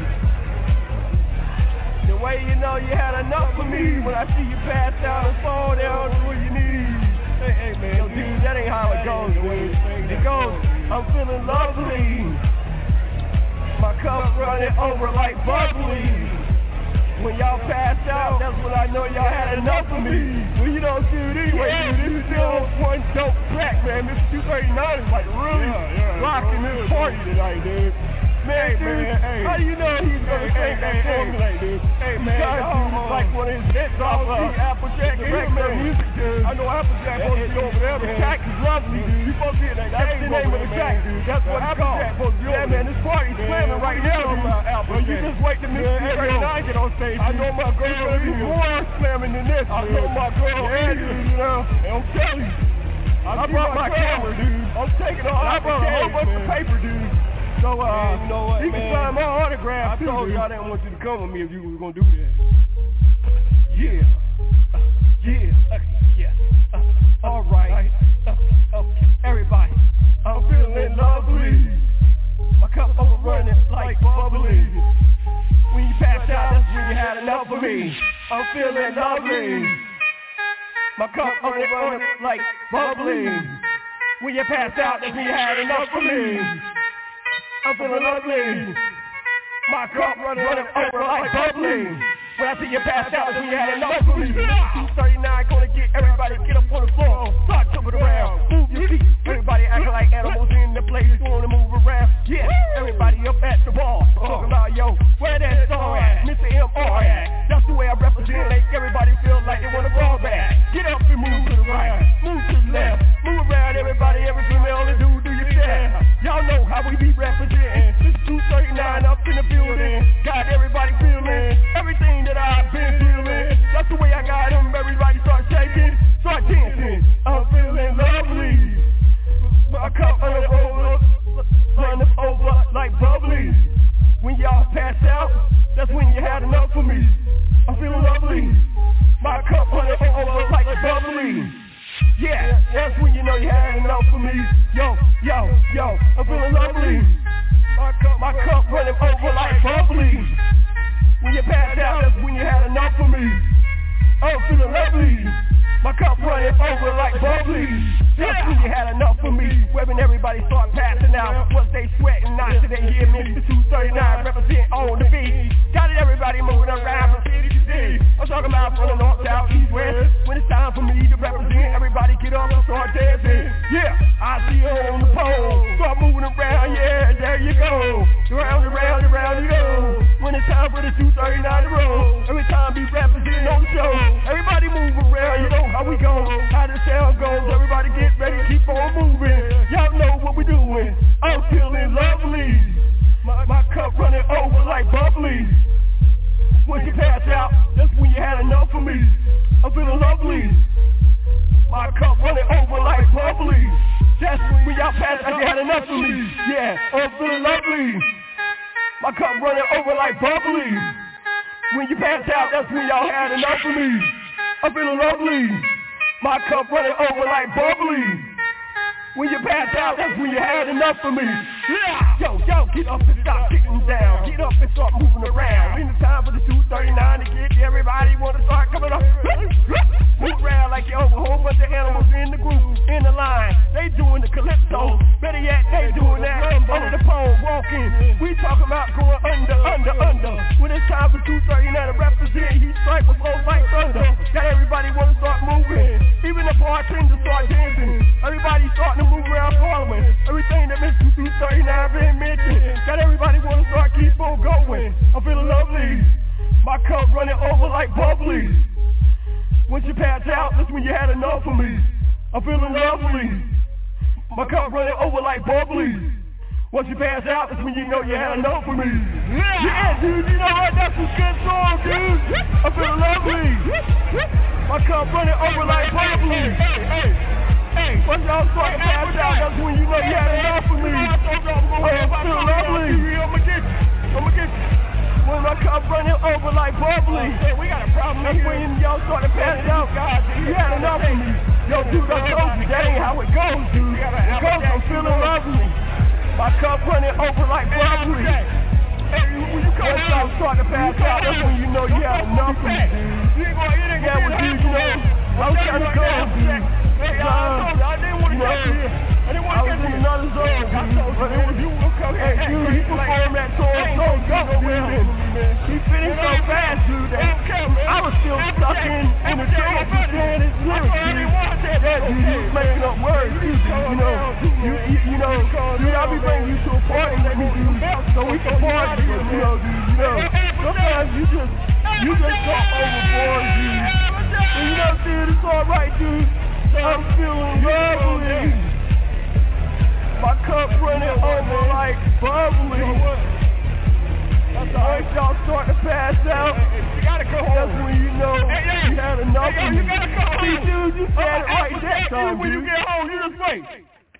The way you know you had enough for me when I see you pass out and fall down to where you need. Hey, man, yo, dude, that ain't how it goes, dude. It goes, I'm feeling lovely. My cup running over like bubbly. When y'all pass out, that's when I know y'all had enough of me. Well, you know, dude, anyway, dude, this is still one dope track, man. This 239 is like really rocking this party tonight, dude. Man, hey. How do you know he's gonna sing that song tonight, dude? Hey, man, it's like one of his hits off Applejack, the regular music, dude. I know Applejack supposed to be over there. The track is lovely, dude. You supposed to be in that. That's the name of the track, dude. That's what Applejack supposed to be over. Yeah, man, this party's slamming right now, dude. Well, you just wait till Mr. 239 get on stage. I know my girl's gonna be more slamming than this. I know my girl, dude, you know. And I'm telling you, I brought my camera, dude. I'm taking all. I brought a whole bunch of paper, dude. So, you know what, you can sign my autograph. I told you I didn't want you to come with me if you was gonna do that. Yeah. All right. Everybody, I'm feeling lovely. My cup overrunning like bubbly. When you passed out, that's when you had enough of me. I'm feeling lovely. My cup overrunning like bubbly. When you passed out, that's when you had enough of me. I'm feeling lovely. My cup running over like bubbly. When I see you passed out, that's when you had enough of me. 239 gonna get everybody get up on the floor. Start jumping around, move your feet. Everybody acting like animals in the place, wanna move around. Yeah, everybody up at the bar. Talking about, yo, where that song at? Mr. MR at. That's the way I represent. Make everybody feel like they wanna fall back. Get up and move to the right, move to the left. Move around, everybody, every female and do your step. Y'all know how we be representing. This 239 up in the building. Got everybody feeling everything that I've been feeling. That's the way I got them. Everybody start shaking, start dancing. I'm feeling lovely. My cup running over like bubbly. When y'all pass out, that's when you had enough of me. I'm feeling lovely. My cup running over like bubbly. Yeah, that's when you know you had enough of me. Yo, I'm feeling lovely. My cup running over like bubbly. When you passed out, that's when you had enough of me. I'm feeling lovely. My cup running over like bubbly. That's when you had enough of me. When everybody start passing out, was they sweating? Not till they hear me. 239 represent on the beat. Got it, everybody moving around from city to city. I'm talking about from the north, south, east, west. When it's time for me to represent, everybody get up and start dancing. Yeah, I see you on the pole. Start moving around, yeah, there you go. Round and round and round you go. When it's time time for the 239 to roll. Every time these rappers getting on the show. Everybody move around, you know how we go. How the sound goes, everybody get ready, keep on moving. Y'all know what we doing. I'm feeling lovely. My cup running over like bubbly. Once you pass out, that's when you had enough of me. I'm feeling lovely. My cup running over like bubbly. That's when y'all pass out, you had enough of me. Yeah, I'm feeling lovely. My cup running over like bubbly. When you pass out, that's when y'all had enough of me. I'm feeling lovely. My cup running over like bubbly. When you pass out, that's when you had enough of me. Yeah. Yo, get up and stop getting down. Get up and start moving around. When it's time for the 239 to get everybody wanna start coming up. Move around like you're a whole bunch of animals in the group, in the line. They doing the calypso. Better yet, they doing that under the pole, walking. We talking about going under. When it's time for 239 to represent, he strike with flows like thunder. Got everybody wanna start moving. Even the bartenders start dancing. Everybody starting to move around following everything that Mr. 239 been mentioned. Got everybody wanna start keep on going. I'm feeling lovely. My cup running over like bubbly. Once you pass out, that's when you had enough of me. I'm feeling lovely. My cup running over like bubbly. Once you pass out, that's when you know you had enough of me. Yeah, dude, you know what? That's a good song, dude. I'm feeling lovely. My cup running over like bubbly. Once y'all start to pass out, that's when you know you had enough of me. I'm feeling lovely. I'ma get you. When my cup running over like bubbly. We got a problem. That's when y'all start to pass out. You had enough of me. Yo, dude, I told you, that ain't how it goes, dude. It goes, I'm feeling lovely. My cup running over like bubbly. Once y'all start to pass out, that's when you know you had enough of me, dude. Yeah, well, dude, you know, I was trying to go, dude. I was in another zone, but it was you. Hey, dude, he performed that tour so dope, dude. He finished so fast, dude, that I was still stuck in the trance and saying his lyrics, dude. Yeah, dude, he was making up words, too, dude. You know, dude, I'll be bringing you to a party with me, dude, so we can party, you know, dude. Sometimes you just go overboard, dude. And you know, dude, it's alright, dude. I'm feeling lovely. My cup running over like bubbly. Once y'all start to pass out, that's when you know you had enough of me. See, dude, you said it right that time, when you get home, you just wait.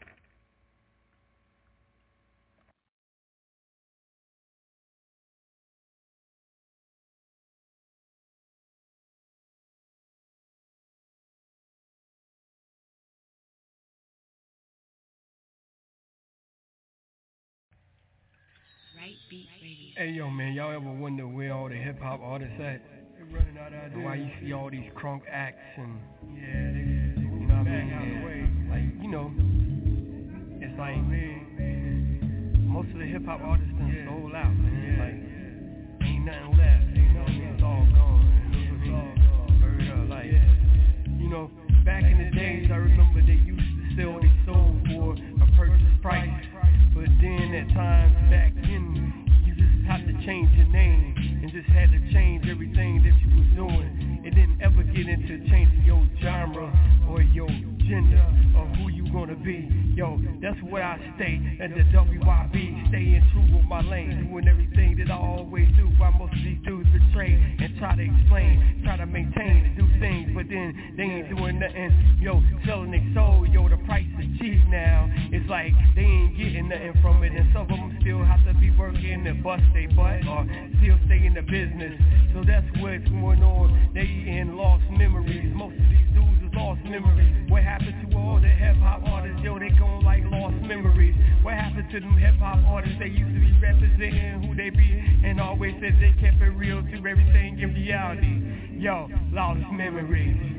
Hey yo, man, y'all ever wonder where all the hip hop artists at? They're running out of why you see all these crunk acts and you know what I mean? Like, you know, it's like most of the hip hop artists done sold out, man. Like, ain't nothing left. You know, it's all gone. Heard up, like, you know, back in the days, I remember they used to sell their soul for a purchase price, but then at times back in, had to change your name and just had to change everything that you was doing. It didn't ever get into changing your genre or your gender or who you gonna be. Yo, that's where I stay at the WYB, staying true with my lane, doing everything that I always do. Why most of these dudes betray and try to explain, try to maintain and do things, but then they ain't doing nothing. Yo, selling their soul, yo, the price is cheap now. It's like they ain't getting nothing from it, and some of them still have to be working to bust their butt or still stay in the business. So that's what's going on. They in lost memories. Most of these dudes is lost memories. What happened to all the hip hop artists? Yo, they gone like lost memories. What happened to them hip hop artists? They used to be representing who they be and always said they kept it real through everything in reality. Yo, lost memories.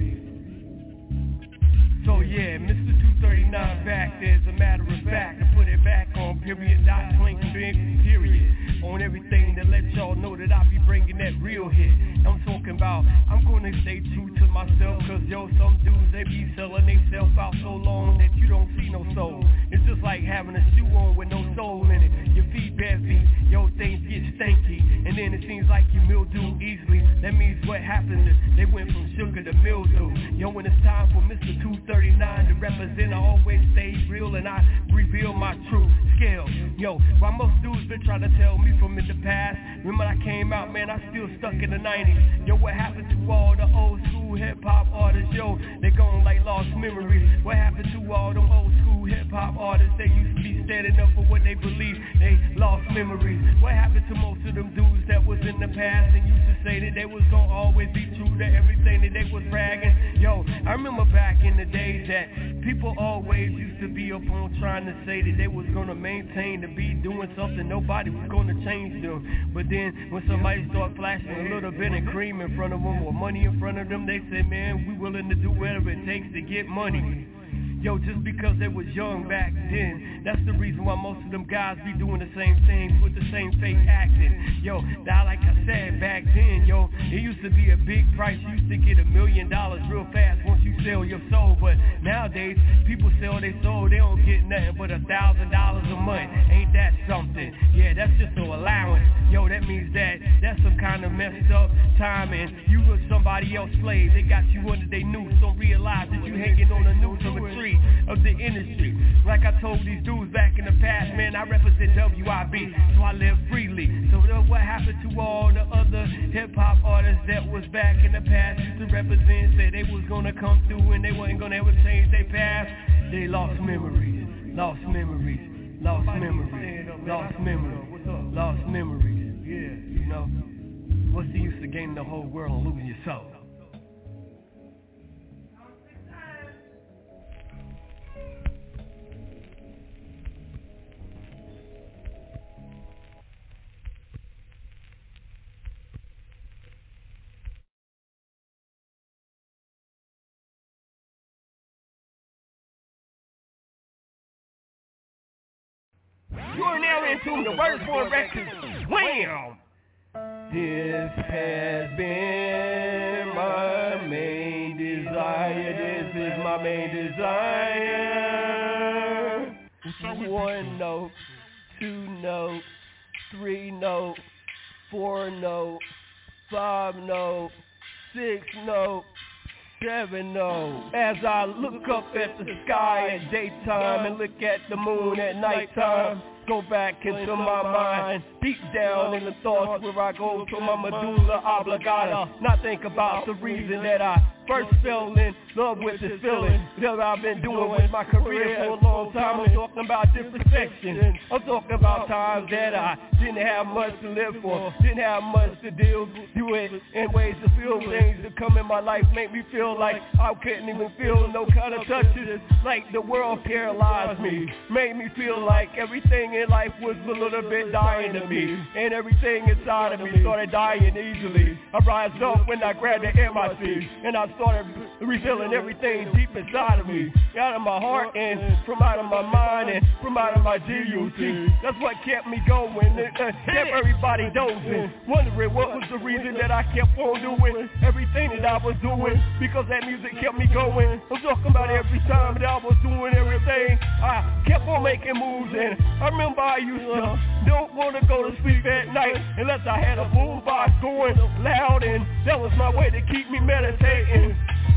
So yeah, Mr. 239 back, there's a matter of fact, to put it back on period, dot, link, period, on everything to let y'all know that I be bringing that real hit. I'm talking about, I'm gonna stay true to myself, cause yo, some dudes, they be selling they self out so long that you don't see no soul. It's just like having a shoe on with no soul in it. Your feet bare feet, yo, things get stanky, and then it seems like you mildew easily. That means what happens is they went from sugar to mildew. Yo, when it's time for Mr. 239 to represent, I always stay real and I reveal my true scale. Yo, while most dudes been trying to tell me from in the past, remember I came out, man, I still stuck in the 90s. Yo, what happened to all the old school hip-hop artists? Yo, they gone like lost memories. What happened to all them old school hip-hop artists? They used to be standing up for what they believe. They lost memories. What happened to most of them dudes that was in the past and used to say that they was gonna always be true to everything that they was bragging? Yo, I remember back in the days that people always used to be up on trying to say that they was gonna maintain to be doing something, nobody was gonna change them. But then when somebody start flashing a little bit of cream in front of them or money in front of them, they say, man, we willing to do whatever it takes to get money. Yo, just because they was young back then, that's the reason why most of them guys be doing the same thing with the same fake acting. Yo, that like I said back then, yo, it used to be a big price. You used to get $1 million real fast once you sell your soul. But nowadays, people sell their soul, they don't get nothing but $1,000 a month. Ain't that something? Yeah, that's just an allowance. Yo, that means that's some kind of messed up time and you were somebody else's slave. They got you under their noose. Don't realize that you hanging on the noose of a tree of the industry. Like I told these dudes back in the past, man, I represent WIB, so I live freely. So what happened to all the other hip-hop artists that was back in the past, used to represent, said they was gonna come through and they wasn't gonna ever change their past? They lost memories, lost memories, lost memories, lost memories, lost memories. Yeah, you know, what's the use of gaining the whole world and losing your soul? You are now into the Word for Records. Wham! This has been my main desire. This is my main desire. 1 note, 2 note, 3 note, 4 note, 5 note, 6 note, 7 note. As I look up at the sky at daytime and look at the moon at nighttime, go back into my mind, deep down in the thoughts where I go to my medulla oblongata. Not think about the reason that I first fell in love with this feeling that I've been doing with my career for a long time. I'm talking about different sections. I'm talking about times that I didn't have much to live for, didn't have much to deal with, and ways to feel things that come in my life make me feel like I couldn't even feel no kind of touches. Like the world paralyzed me, made me feel like everything in life was a little bit dying to me, and everything inside of me started dying easily. I rise up when I grabbed the MIC, and I started revealing everything deep inside of me, out of my heart and from out of my mind and from out of my GUT. That's what kept me going, kept everybody dozing, wondering what was the reason that I kept on doing everything that I was doing, because that music kept me going. I'm talking about every time that I was doing everything, I kept on making moves, and I remember I used to don't want to go to sleep at night unless I had a boombox going loud, and that was my way to keep me meditating.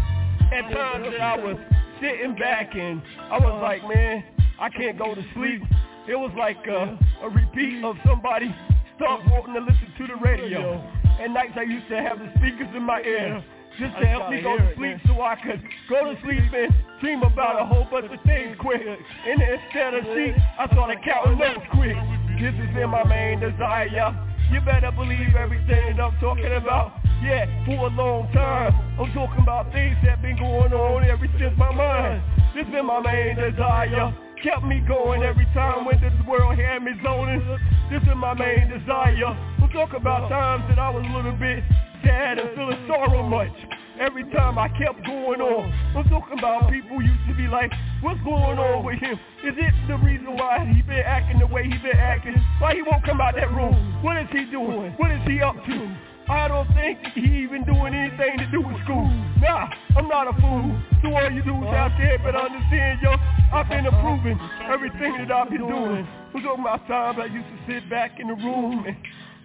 At times that I was sitting back and I was like, man, I can't go to sleep. It was like a repeat of somebody stop wanting to listen to the radio. At nights I used to have the speakers in my ear just to help me go to sleep, so I could go to sleep and dream about a whole bunch of things quick. And instead of sleep, I started counting notes quick. This has been my main desire. You better believe everything I'm talking about. Yeah, for a long time. I'm talking about things that been going on ever since my mind. This been my main desire. Kept me going every time when this world had me zoning. This is my main desire. I'm talking about times that I was a little bit sad and feeling sorrow much. Every time I kept going on. I'm talking about people used to be like, what's going on with him? Is it the reason why he been acting the way he been acting? Why he won't come out that room? What is he doing? What is he up to? I don't think he even doing anything to do with school. Nah, I'm not a fool. So all you dudes out there better understand, yo, I've been improving everything that I've been doing. I'm talking about times I used to sit back in the room and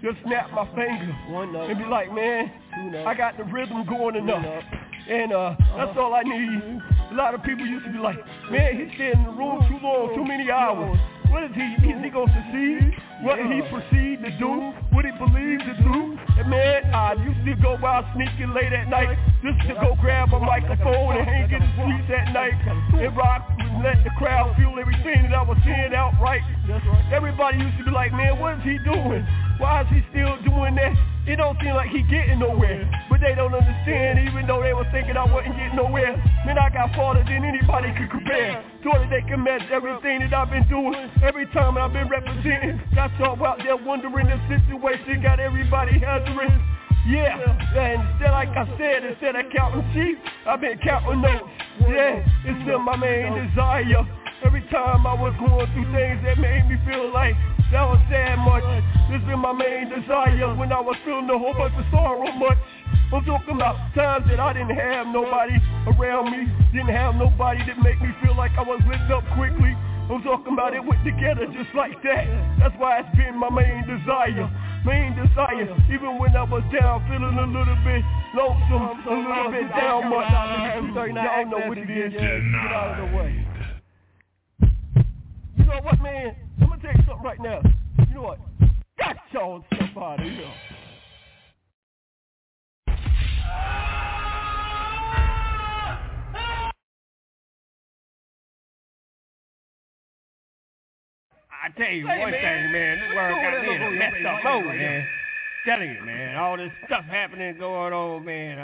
just snap my finger and be like, man, I got the rhythm going enough. And that's all I need. A lot of people used to be like, man, he stayed in the room too long, too many hours. What is he gonna succeed? What did he proceed to do? What he believed to do? And man, I used to go out sneaking late at night just to go grab a microphone and hang in the streets at night and rock and let the crowd feel everything that I was saying outright. Everybody used to be like, man, what is he doing? Why is he still doing that? It don't seem like he getting nowhere, but they don't understand, even though they were thinking I wasn't getting nowhere. Man, I got farther than anybody could compare. So that they can match everything that I've been doing. Every time I've been representing, got y'all out there wondering the situation, got everybody hazardous. Yeah, and instead, like I said, instead of counting sheep, I've been counting notes. Yeah, it's still my main desire. Every time I was going through things that made me feel like that was sad much. This been my main desire when I was feeling a whole bunch of sorrow much. I'm talking about times that I didn't have nobody around me, didn't have nobody that make me feel like I was lit up quickly. I'm talking about it went together just like that. That's why it's been my main desire. Even when I was down, feeling a little bit lonesome, a little bit down much. Y'all know what it is. Get out of the way. You know what, man? I'm gonna tell you something right now. You know what? Got y'all stuff out of here. I tell you one thing, man. This world got me in a messed up mode, man. Telling you, man, all this stuff happening, going on, man.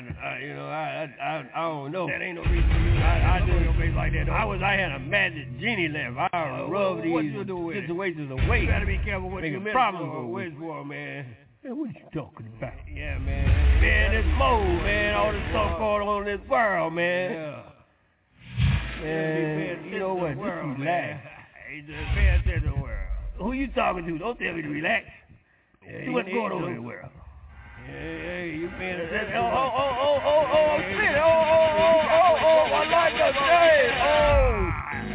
I don't know. That ain't no reason for me. I do your face like that. I had a magic genie left. I rub these situations away. You gotta be careful what you wish for, man. Man, what you talking about? Yeah, man. Man, this mode, man. All this stuff going on in this world, man. Yeah. Man, you know what? Just relax. Just pay attention to the world. Who you talking to? Don't tell me to relax. See what's going on in the world. Hey, you paying attention? Oh, shit. Oh, I like the shade.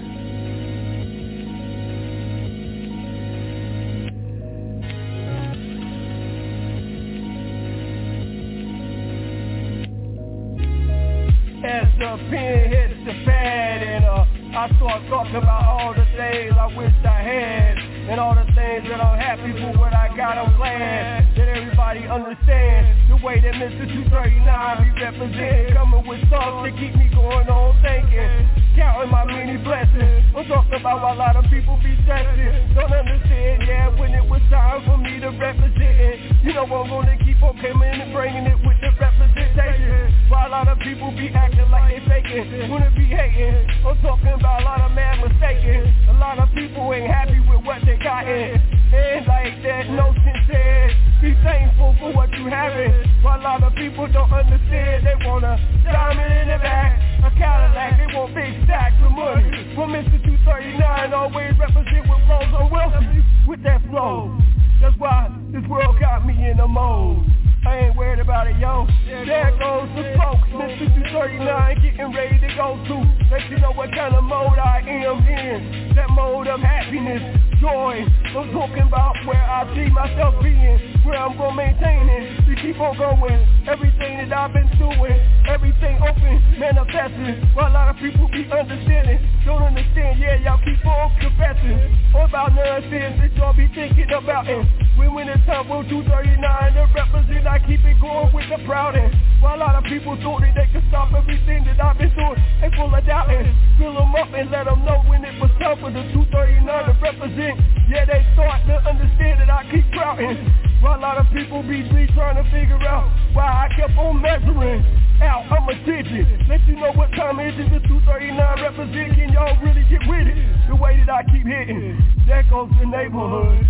As the pen hits the pad and I start talking about all the things I wish I had and all the things that I'm happy for what I got. I'm glad that everybody understands the way that Mr. 239 be represented, coming with stuff to keep me going on thinking, counting my many blessings. I'm talking about why a lot of people be stressing, don't understand, yeah, when it was time for me to represent it. You know I'm gonna keep on coming and bringing it with the representation. Why a lot of people be acting like they faking, wanna be hating. I'm talking about a lot of mad mistaken. A lot of people ain't happy with what they got in. And like that notion said, be thankful for what you having. While a lot of people don't understand, they want a diamond in the back, a Cadillac, they want big stacks of money. Well, Mr. 239 always represent what flows on wealthy with that flow. That's why this world got me in a mode. I ain't worried about it, yo. There goes the folks, Mr. 239 getting ready to go to. Let you know what kind of mode I am in. That mode of happiness, joy. I'm talking about where I see myself being, where I'm gonna maintain it, to keep on going. Everything that I've been doing, everything open, manifesting. While a lot of people be understanding, don't understand, yeah, y'all keep on confessing. All about nonsense that y'all be thinking about it. When it's time for 239 to represent, I keep it going with the proud end. While a lot of people thought that they could stop everything that I've been doing, they full of doubting. Fill them up and let them know when it was time for the 239 to represent. Yeah, they start to understand that I keep crowding. While a lot of people be trying to figure out why I kept on measuring out. I'm a digit. Let you know what time it is. The 239 represent. Can y'all really get with it? The way that I keep hitting. There goes the neighborhood.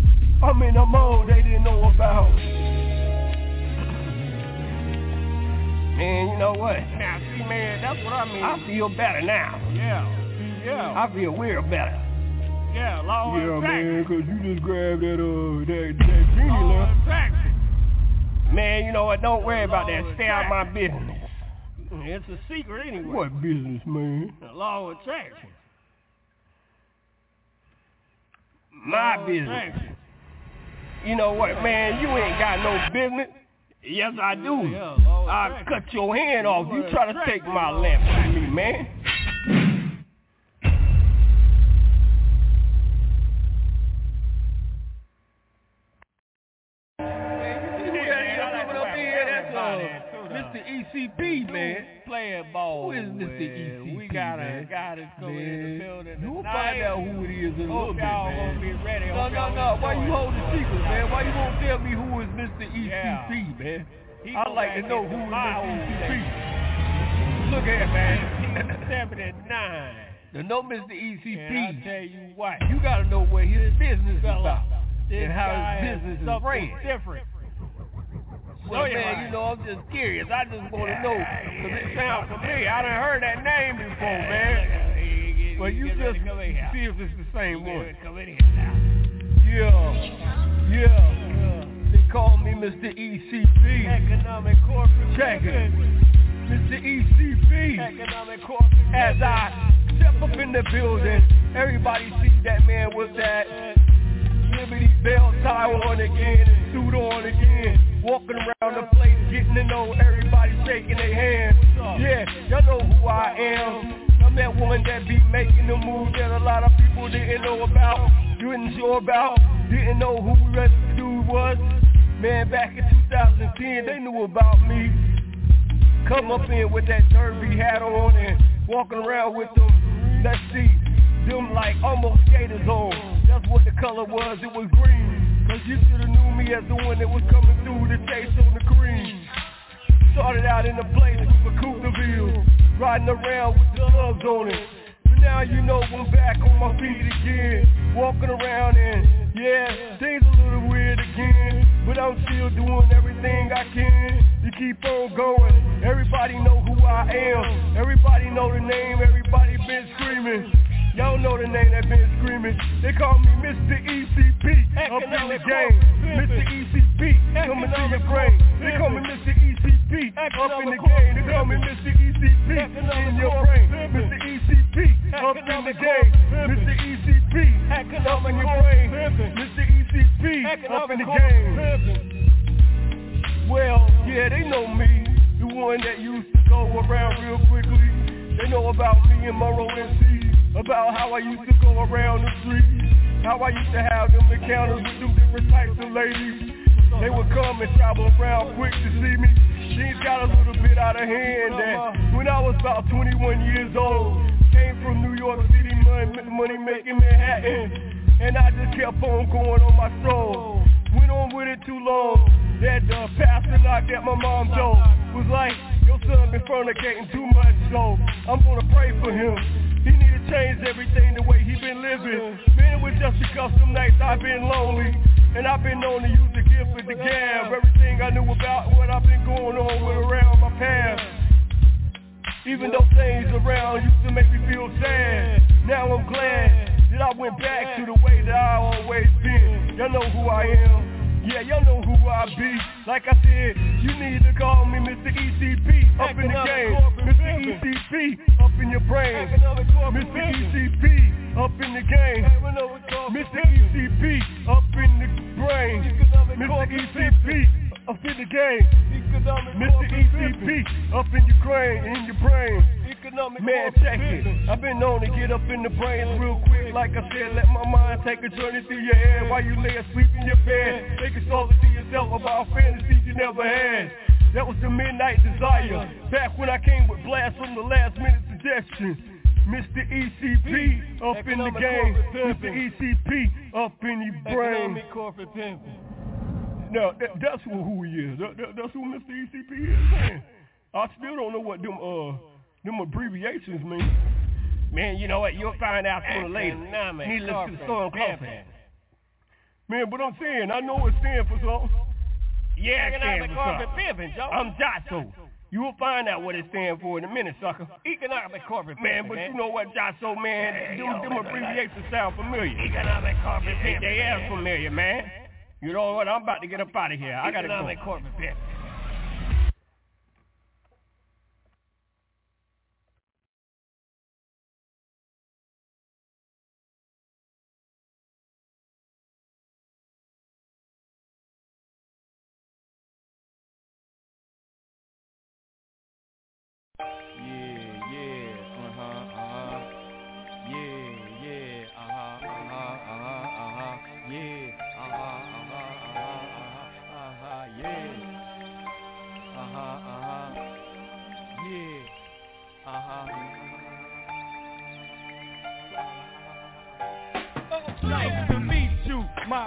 I'm in a mode they didn't know about. Man, you know what? Now, see, man, that's what I mean. I feel better now. Yeah. I feel real better. Yeah, law of attraction. Man, cause you just grabbed that genie left. Man, you know what? Don't worry about that. Stay out of my business. It's a secret anyway. What business, man? The law of attraction. My business. You know what, man? You ain't got no business. Yes, I do. I'll cut your hand off. You try to take my lamp from me, man. Mr. ECP, man. Playing ball. Who is Mr. ECP? We got a guy that's coming in the building. You'll find out who it is in a little bit, man. Be ready. No. Why you hold the secret, man? Why you won't tell me who is Mr. ECP, man? I'd like to know who is Mr. ECP. Look at man. 79. To know Mr. ECP, I tell you what, you gotta know what his business is about and how his business is ran. Different. Well, man, you know, I'm just curious. I just want to know, because it sounds familiar. I done heard that name before, man. But you just see if it's the same one. Yeah. They call me Mr. ECP. Economic Corporate. Check it. Mr. ECP. Economic Corporate. As I step up in the building, everybody see that man with that Liberty Bell tie on again and suit on again. Walking around the place, getting to know everybody, shaking their hands. Yeah, y'all know who I am. I'm that one that be making the moves that a lot of people didn't know about, didn't know about, didn't know who the dude was. Man, back in 2010, they knew about me. Come up in with that derby hat on and walking around with them, let's see, them like almost skaters on. That's what the color was, it was green. Cause you should've knew me as the one that was coming through the chase on the green. Started out in the place with a Coupe de Ville, riding around with the gloves on it. But now you know I'm back on my feet again, walking around and yeah, things a little weird again. But I'm still doing everything I can to keep on going. Everybody know who I am, everybody know the name, everybody been screaming. Y'all know the name that been screaming. They call me Mr. ECP up in the game. Mr. ECP coming to your brain. They call me Mr. ECP up in the game. They call me Mr. ECP in your brain. Mr. ECP up in the game. Mr. ECP up in your brain. Mr. ECP up in the game. Well, yeah, they know me, the one that used to go around real quickly. They know about me and Monroe NC. About how I used to go around the streets, how I used to have them encounters with them different types of ladies. They would come and travel around quick to see me. Things got a little bit out of hand. That when I was about 21 years old, came from New York City, money making Manhattan, and I just kept on going on my stroll. Went on with it too long. That pastor knocked at my mom's door. Was like, your son been fornicating too much, so I'm gonna pray for him. He need to change everything the way he been living. Man, it was just because some nights I've been lonely, and I've been known to use the gift of the gab. Everything I knew about what I've been going on with around my past. Even though things around used to make me feel sad, now I'm glad that I went back to the way that I always been. Y'all know who I am. Yeah, y'all know who I be. Like I said, you need to call me Mr. ECP up in the game. Mr. ECP up in your brain. Mr. ECP up in the game. Mr. ECP up in the brain. Mr. ECP up in the game. Mr. ECP up in your brain. Man, check it. I've been known to get up in the brains real quick. Like I said, let my mind take a journey through your head while you lay asleep in your bed. Take a song to yourself about fantasies you never had. That was the Midnight Desire. Back when I came with blast from the last minute suggestion. Mr. ECP up in the game. Mr. ECP up in your brain. No, that's who he is. That's who Mr. ECP is, man. I still don't know what them abbreviations mean. Man, you know what? You'll find out sooner or later. Needless to the storm closer. Man, but I'm saying, I know it stands for something. Yeah, it stands for something. I'm Jotso. You will find out what it stands for in a minute, sucker. Economic corporate pimping, man. But you know what, Jotso, man? Them abbreviations sound familiar. Economic corporate pimping. They are familiar, man. You know what? I'm about to get up out of here. I gotta go. Economic corporate pimping. Nice to meet you, my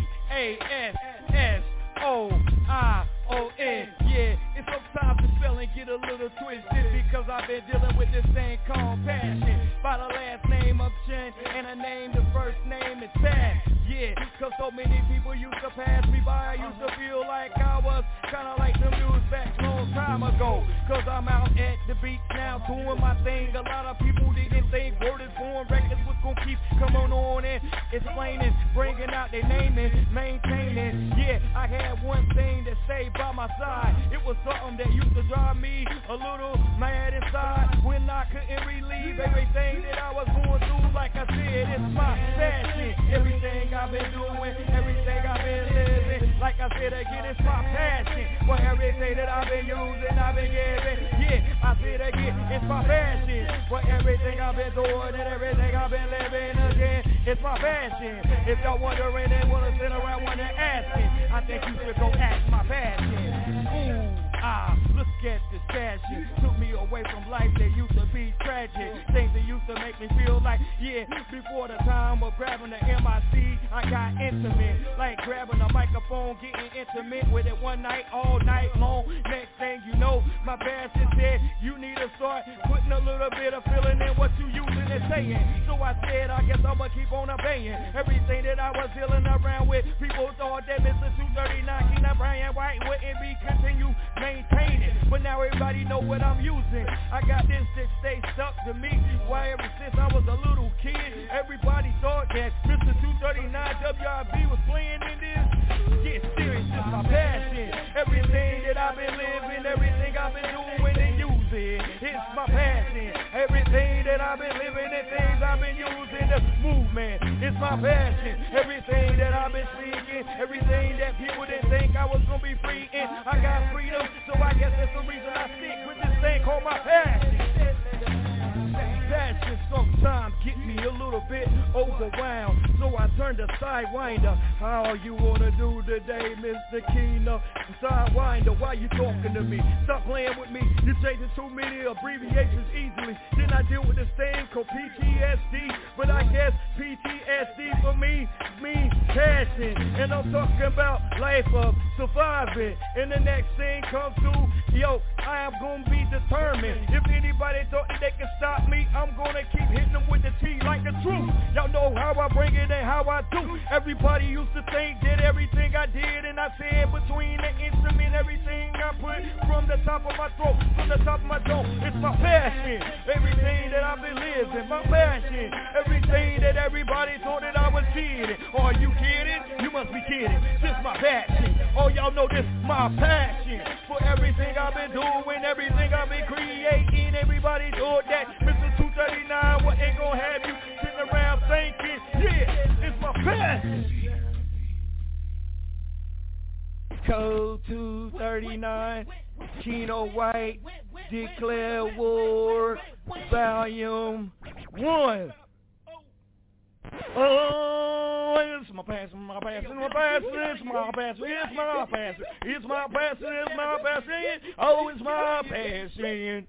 P-A-S-S-O-I-O-N. Yeah, and sometimes the spelling get a little twisted because I've been dealing with this thing called passion. By the last name of Chen and a name, the first name is Pat. Yeah, cause so many people used to pass me by. I used to feel like I was kinda like the news back long time ago. Cause I'm out at the beach now doing my thing. A lot of people didn't think Word is Born Records was gonna keep coming on and explaining, bringing out their naming, maintaining. Yeah, I had one thing to say by my side. It was something that used to drive me a little mad inside when I couldn't relieve everything that I was going through. Like I said, it's my passion. Everything I've been doing, everything I've been living. Like I said again, it's my passion. For everything that I've been using, I've been giving. Yeah, I said again, it's my passion. For everything I've been doing and everything I've been living again, it's my passion. If y'all wondering and wanna sit around wanna asking, I think you should go ask my passion. Ooh. Look at this passion. Took me away from life that used to be tragic. Things that used to make me feel like, yeah, before the time of grabbing the MIC, I got intimate. Like grabbing a microphone, getting intimate with it one night, all night long. Next thing you know, my passion said, you need to start putting a little bit of feeling in what you using and saying. So I said, I guess I'ma keep on obeying everything that I was dealing around with. People thought that Mr. 239, King of Brian White wouldn't be continue maintaining, but now everybody know what I'm using. I got this that stay stuck to me. Why ever since I was a little kid, everybody thought that Mr. 239 WRB was playing in this. Get serious, it's my passion. Everything that I've been living, everything I've been doing and using, it's my passion. Everything that I've been living and things I've been using, the movement, it's my passion. Everything that I've been speaking, everything that people didn't think I was gonna be free in, I got freedom. So I guess that's the reason I stick with this thing called my passion. Passion sometimes get me a little bit overwhelmed, so I turn to Sidewinder. How you wanna do today, Mr. Keener? Sidewinder, why you talking to me? Stop playing with me, you changing too many abbreviations easily. Then I deal with this thing called PTSD, but I guess PTSD for me means passion. And I'm talking about life of surviving. And the next thing comes through, yo, I am gonna be determined. If anybody thought that they can stop me, I'm gonna keep hitting them with the T like the truth. Y'all know how I bring it and how I do. Everybody used to think that everything I did and I said between the instrument, everything I put from the top of my throat, from the top of my dome, it's my passion. Everything that I've been living, my passion. Everything that everybody thought that I was kidding. Oh, are you kidding? You must be kidding. This is my passion. Oh, y'all know this is my passion. For everything I've been doing, everything I've been creating, everybody thought that Mr. 239 wasn't gonna have you sitting around thinking, yeah, it's my passion. Code 239, Keno White, Declare War, Volume 1. Oh, it's my passion, my passion, my passion, it's my passion, it's my passion, it's my passion, it's my passion, oh, it's my passion.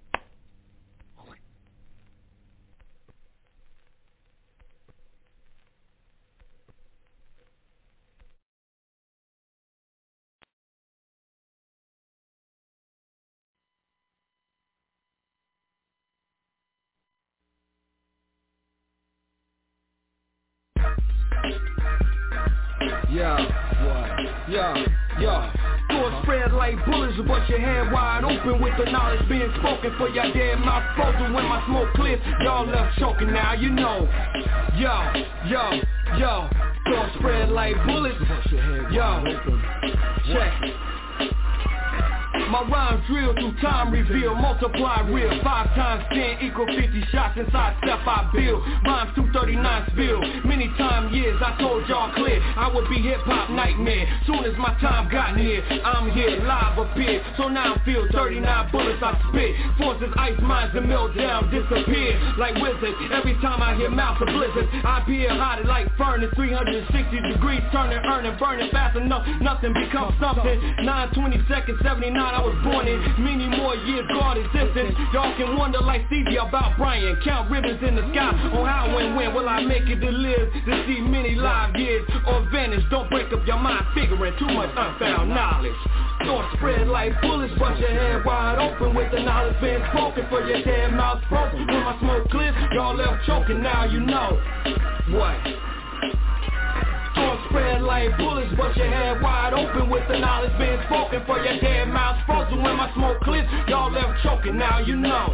Thoughts spread like bullets, but your head wide open with the knowledge being spoken for your dead mouth frozen. When my smoke clears, y'all left choking now, you know. Thoughts spread like bullets, check. My rhymes drill through time reveal, multiply real, 5 times 10 equal 50 shots inside step I build, rhymes 239 spill, many time years I told y'all clear, I would be hip-hop nightmare, soon as my time got near, I'm here, live appear, so now I feel 39 bullets I spit, forces ice mines and melt down, disappear, like wizards, every time I hear mouths of blizzards, I appear hot like furnace, 360 degrees, turning, earning, burning fast enough, nothing becomes something, 9:20 seconds, 79, I was born in. Many more years God existence. Y'all can wonder like Stevie about Brian. Count ribbons in the sky on how and when will I make it to live to see many live years or vanish. Don't break up your mind figuring too much unfound knowledge. Thoughts spread like bullets, but your head wide open with the knowledge being spoken for your damn mouth frozen. When my smoke clears, y'all left choking, now you know what. Thoughts spread like bullets, but your head wide open with the knowledge being spoken for your damn mouth frozen. When my smoke clears, y'all left choking, now you know.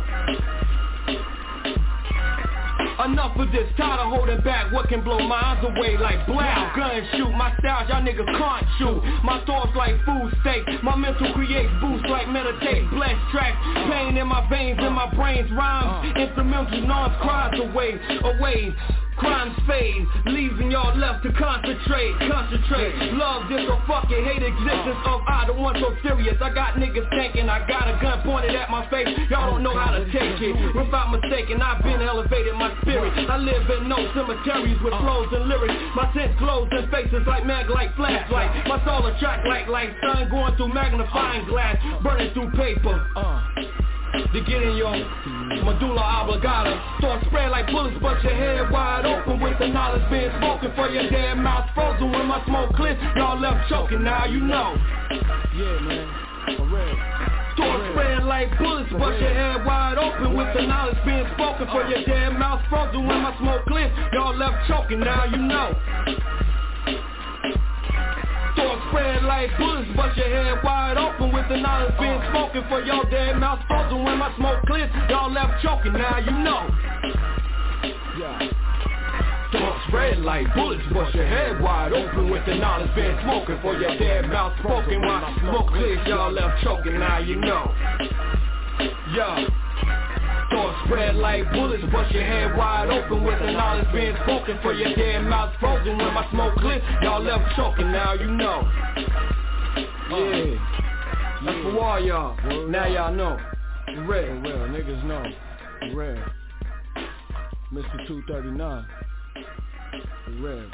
Enough of this, tired of holding back what can blow minds away like blow. Gun shoot, my styles y'all niggas can't shoot. My thoughts like food steak, my mental creates boost like meditate. Blessed tracks, pain in my veins, in my brains, rhymes, instrumental noise cries away. Crimes fade, leaving y'all left to concentrate. Love this or fuck it, hate existence of I, the one so serious. I got niggas thinking, I got a gun pointed at my face. Y'all don't know how to take it. Without mistaking, I've been elevated my spirit. I live in no cemeteries with flows and lyrics. My sense glows in faces like mag light flashlight. My soul attract like sun going through magnifying glass, burning through paper. To get in your medulla oblongata. Thoughts spread like bullets, but your head wide open with the knowledge being spoken for your damn mouth frozen. When my smoke clears, y'all left choking, now you know. Yeah, man, for real. Thoughts spread like bullets, but your head wide open with the knowledge being spoken for your damn mouth frozen. When my smoke clears, y'all left choking, now you know. Thoughts spread like bullets, but your head wide open with the knowledge being spoken for your dead mouth frozen. When my smoke clears, y'all left choking, now you know. Thoughts spread like bullets, but your head wide open with the knowledge being spoken for your dead mouth spoken. When my smoke clears, y'all left choking, now you know. Thoughts spread like bullets, but your head wide open with the knowledge being spoken for your dead mouth frozen. When my smoke clears, y'all left choking, now you know. That's for all y'all. Now y'all know. Real, niggas know. Real. Mr. 239. Real.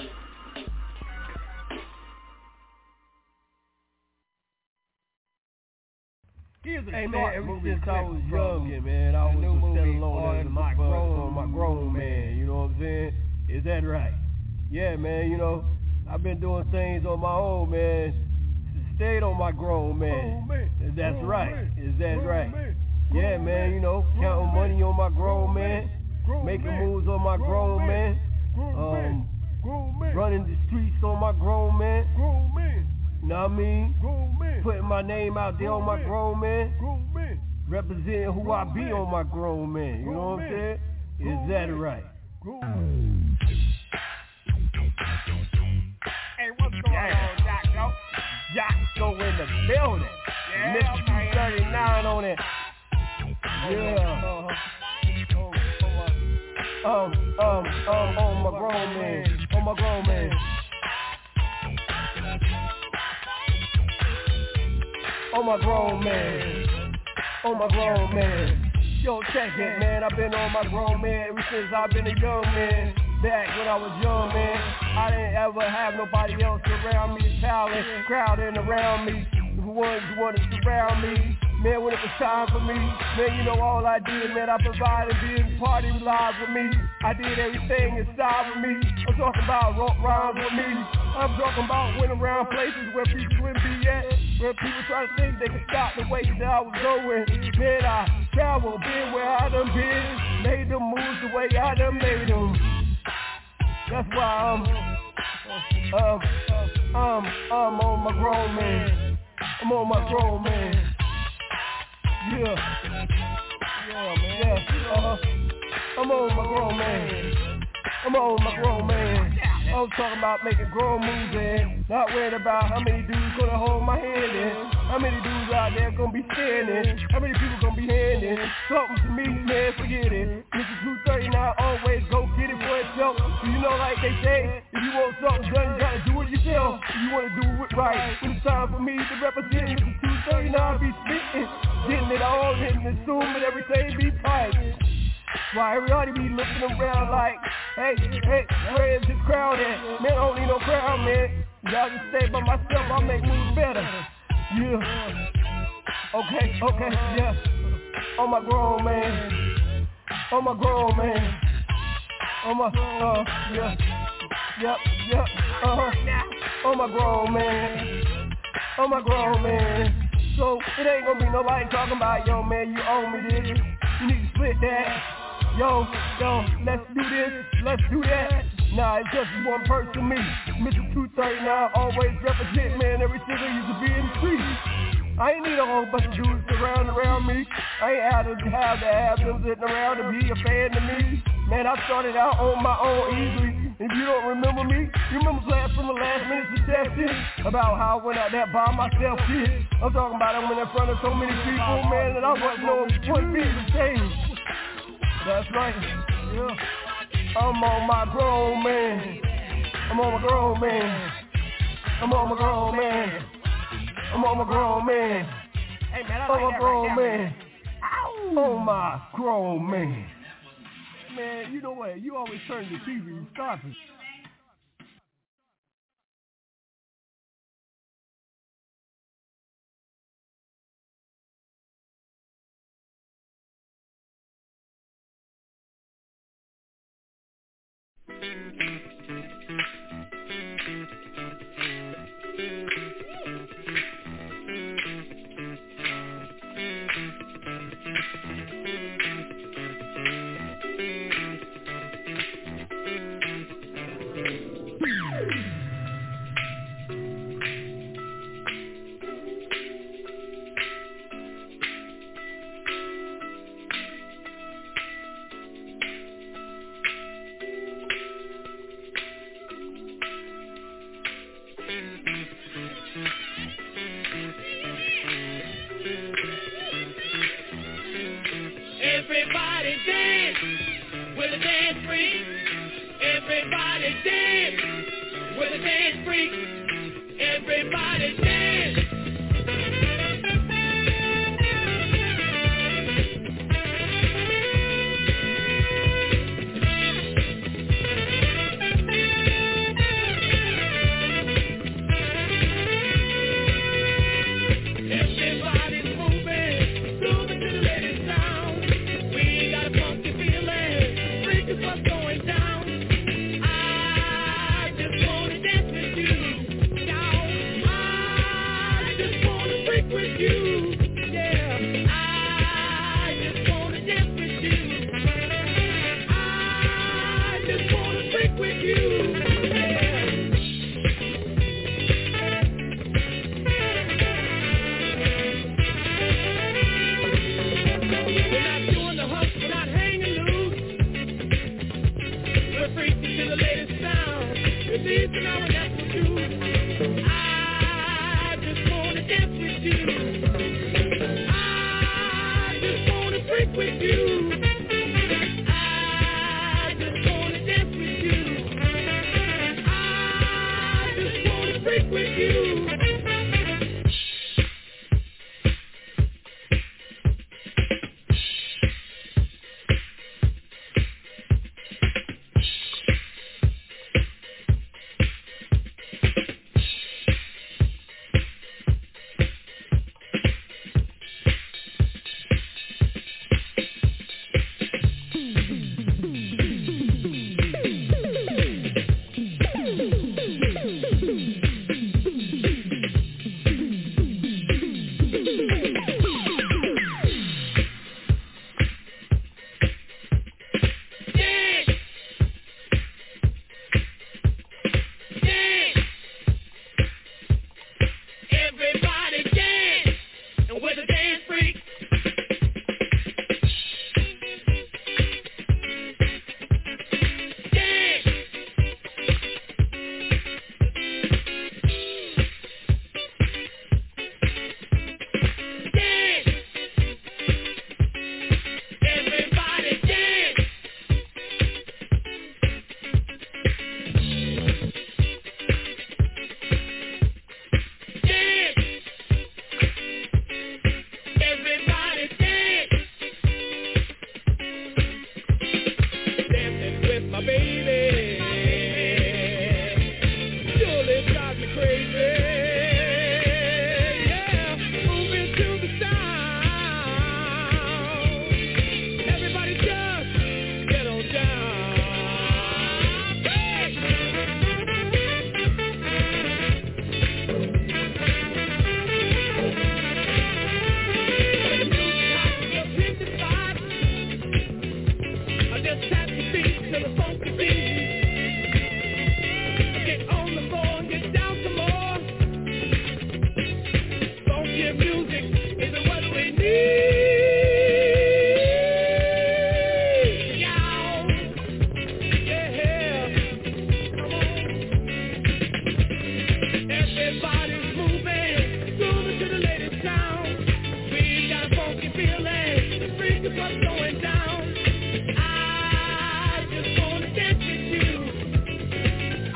Hey man, ever since I was young, man, I was a standalone as my grown man, you know what I'm saying? Is that right? Yeah, man, you know, I've been doing things on my own, man. Stayed on my grown man. That's right. Is that right? Yeah, man, you know, counting money on my grown man, making moves on my grown man, running the streets on my grown man. You know what I mean? Putting my name out there on my grown man. Representing who I be on my grown man. You know what I'm saying? Is that right? Hey, what's going on, Jocko? Jocko in the building. Yeah, Mr. 239 on it. Yeah. On my grown man. On my grown man. On my grown man, on my grown man. Yo, check it, man. I've been on my grown man ever since I've been a young man. Back when I was young, man, I didn't ever have nobody else around me, talent, crowding around me. The ones who wanted to surround me. Man, when it was time for me, man, you know all I did, man, I provided being party live with me. I did everything inside of me. I'm talking about rock rhymes with me. I'm talking about went around places where people wouldn't be at, where people try to think they could stop the way that I was going. Man, I traveled, been where I done been, made them moves the way I done made them. That's why I'm on my grown man. I'm on my grown man. Yeah, man. I'm on my grown man. I'm on my grown man. I was talking about making grown moves and not worried about how many dudes gonna hold my hand in. How many dudes out there gonna be standing? How many people gonna be handing something to me, man, forget it. Mr. 239 always go get it for itself. You know like they say, if you want something done, you gotta do it yourself. If you wanna do it right, when it's time for me to represent Mr. 239, be spitting, getting it all, hitting, assuming everything be tight. Why everybody be looking around like, hey, where is this crowd at? Man, I don't need no crowd, man. Y'all just stay by myself, I'll make moves better. Yeah. Okay, yeah. On my grown man. On my grown man. On my, yeah. Yep, on my grown man. On my grown man. So, it ain't gonna be nobody talking about, yo, man, you owe me this. You need to split that. Yo, let's do this, let's do that. Nah, it's just one person, me. Mr. 239, always represent, man, every single used to be in the street. I ain't need a whole bunch of dudes around me. I ain't had to have them sitting around to be a fan to me. Man, I started out on my own easily. If you don't remember me, you remember class from the last minute suggestion about how I went out there by myself, kid. I'm talking about I went in front of so many people, man, that I wasn't knowing what bit to change. That's right, yeah. I'm on my grown man. I'm on my grown man. I'm on my grown man. I'm on my grown man. Hey man, I on like my grown right man. On my grown man. Man, you know what? You always turn the TV. You stop it. Everybody dance with a dance freak. Everybody dance with a dance freak. Everybody dance. Everybody's moving to the latest sound. We got a funky feeling, freak is what's going down. I just wanna dance with you, down. I just wanna freak with you, yeah. I just wanna dance with you. I just wanna freak with you, yeah. We're not doing the hump, we're not hanging loose. We're freaking to the latest sound. It's easy now and that's what you do. I just wanna dance with you. I just wanna freak with you. I just wanna dance with you. I just wanna freak with you. Everybody dance with a dance freak. Dance. Dance. Everybody dance. Dance. Everybody funky music is what we need.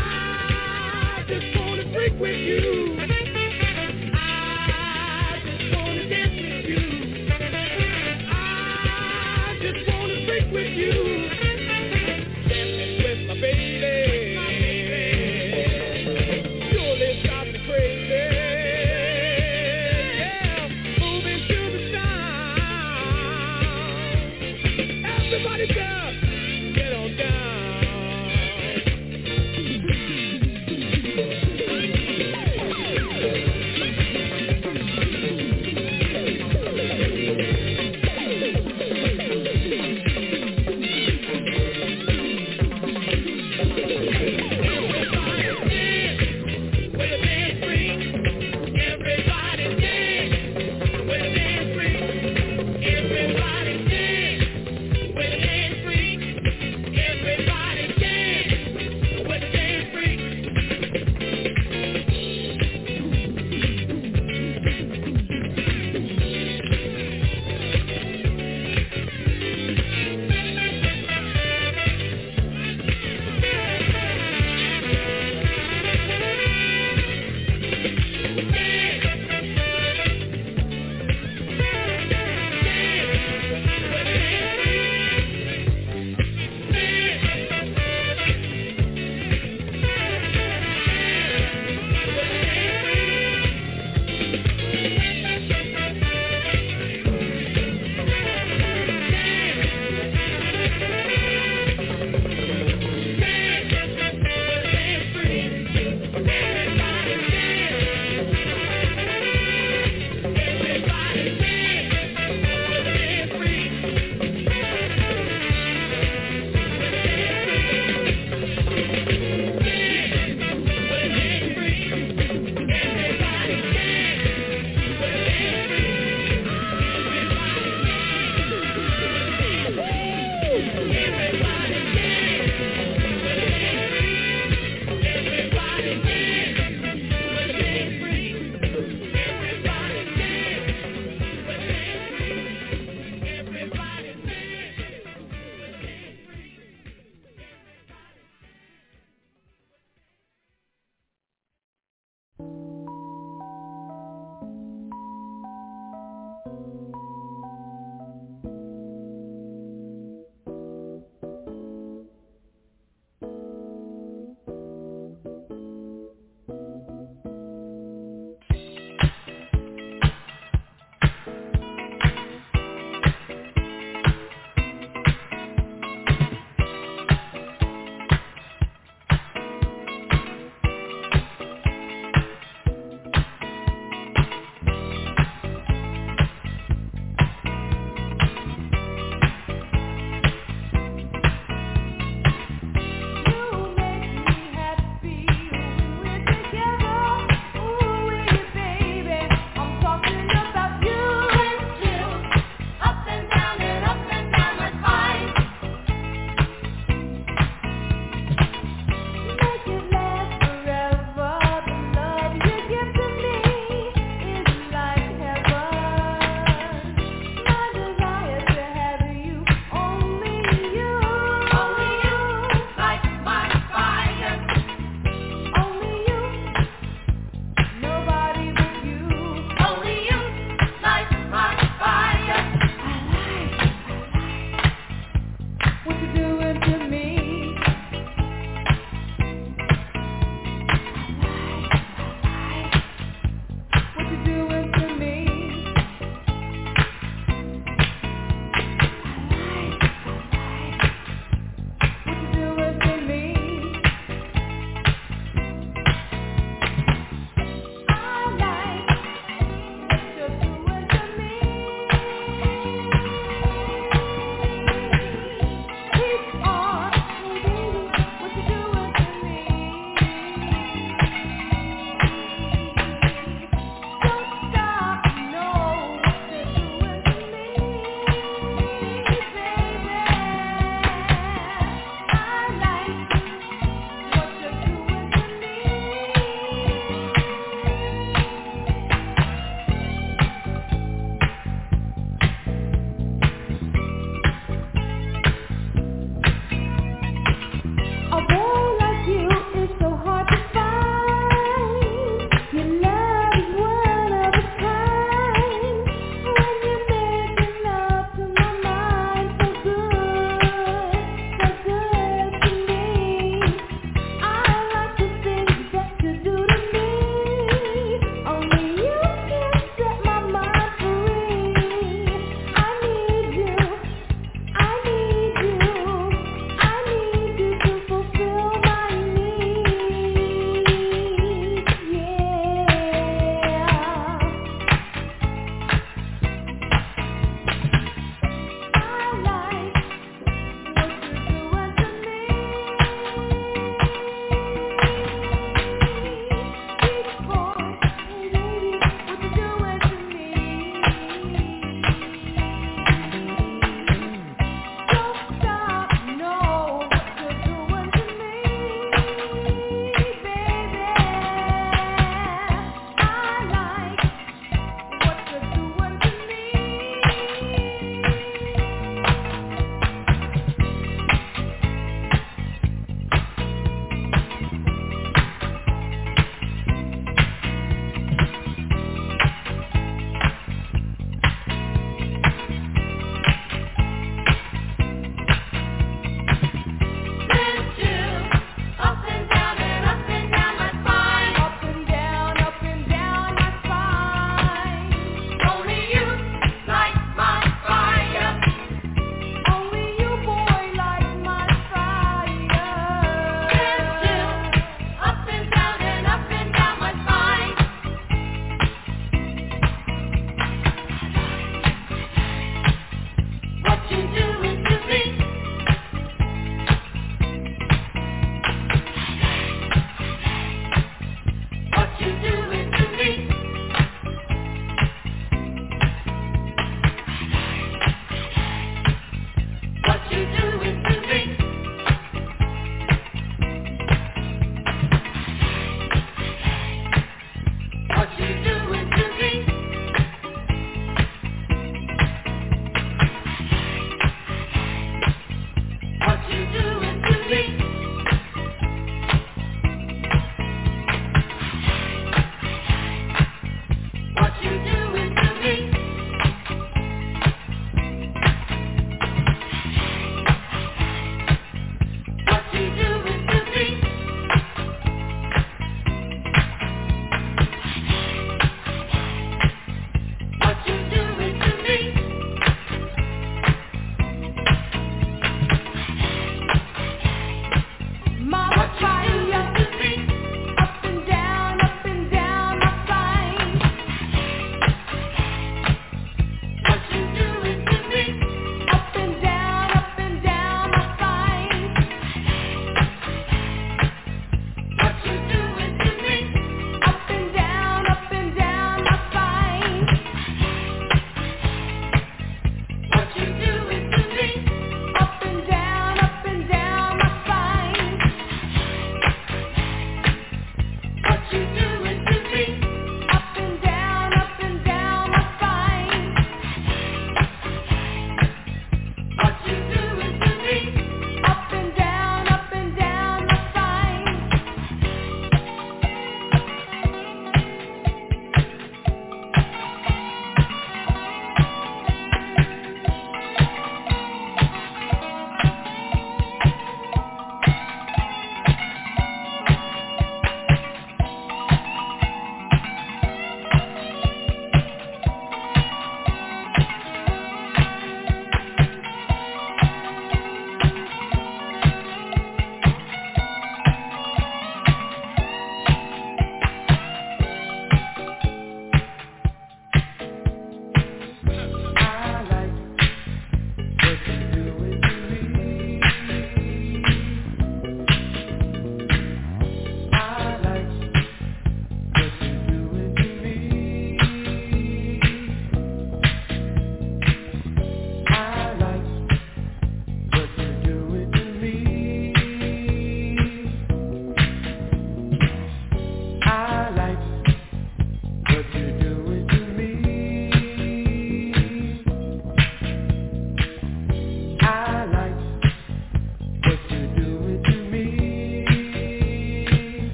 With you, I just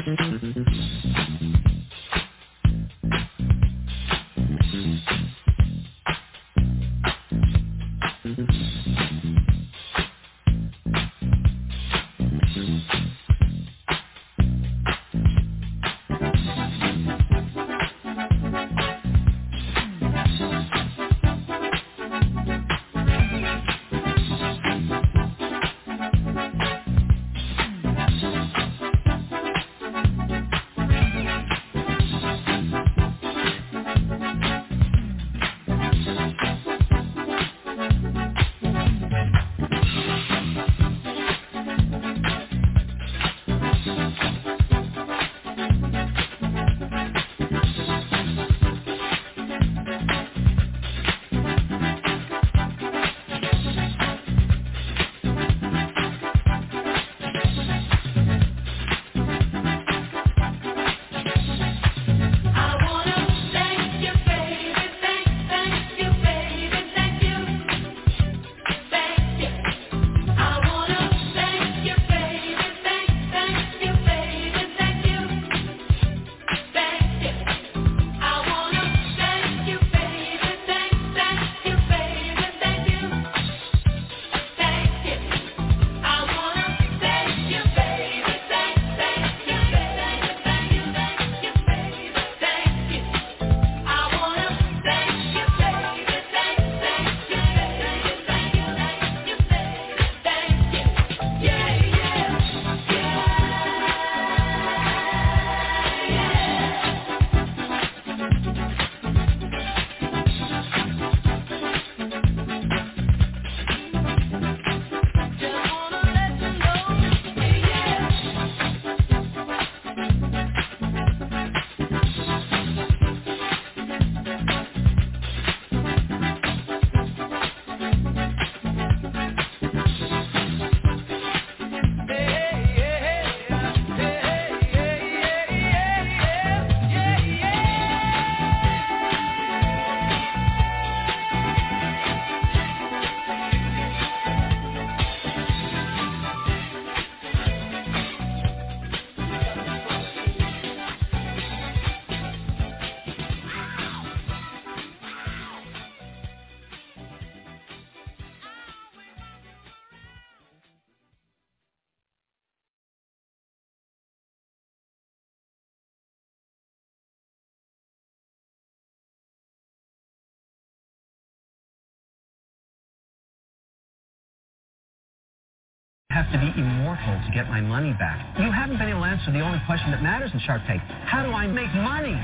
have to be immortal to get my money back. You haven't been able to answer the only question that matters in Shark Tank. How do I make money?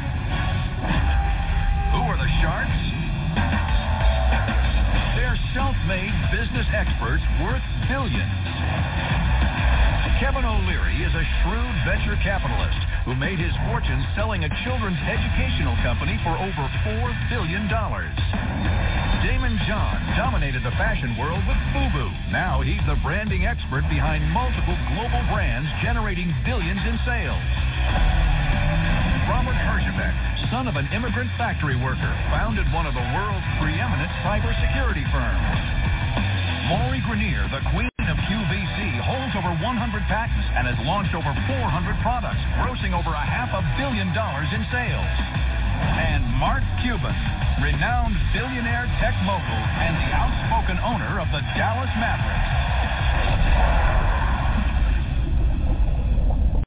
Who are the sharks? They're self-made business experts worth billions. Kevin O'Leary is a shrewd venture capitalist who made his fortune selling a children's educational company for over $4 billion. Damon John dominated the fashion world with FUBU. Now he's the branding expert behind multiple global brands generating billions in sales. Robert Herjavec, son of an immigrant factory worker, founded one of the world's preeminent cybersecurity firms. Maury Grenier, the queen of QVC, holds over 100 patents and has launched over 400 products, grossing over $500 million in sales. And Mark Cuban, renowned billionaire tech mogul and the outspoken owner of the Dallas Mavericks.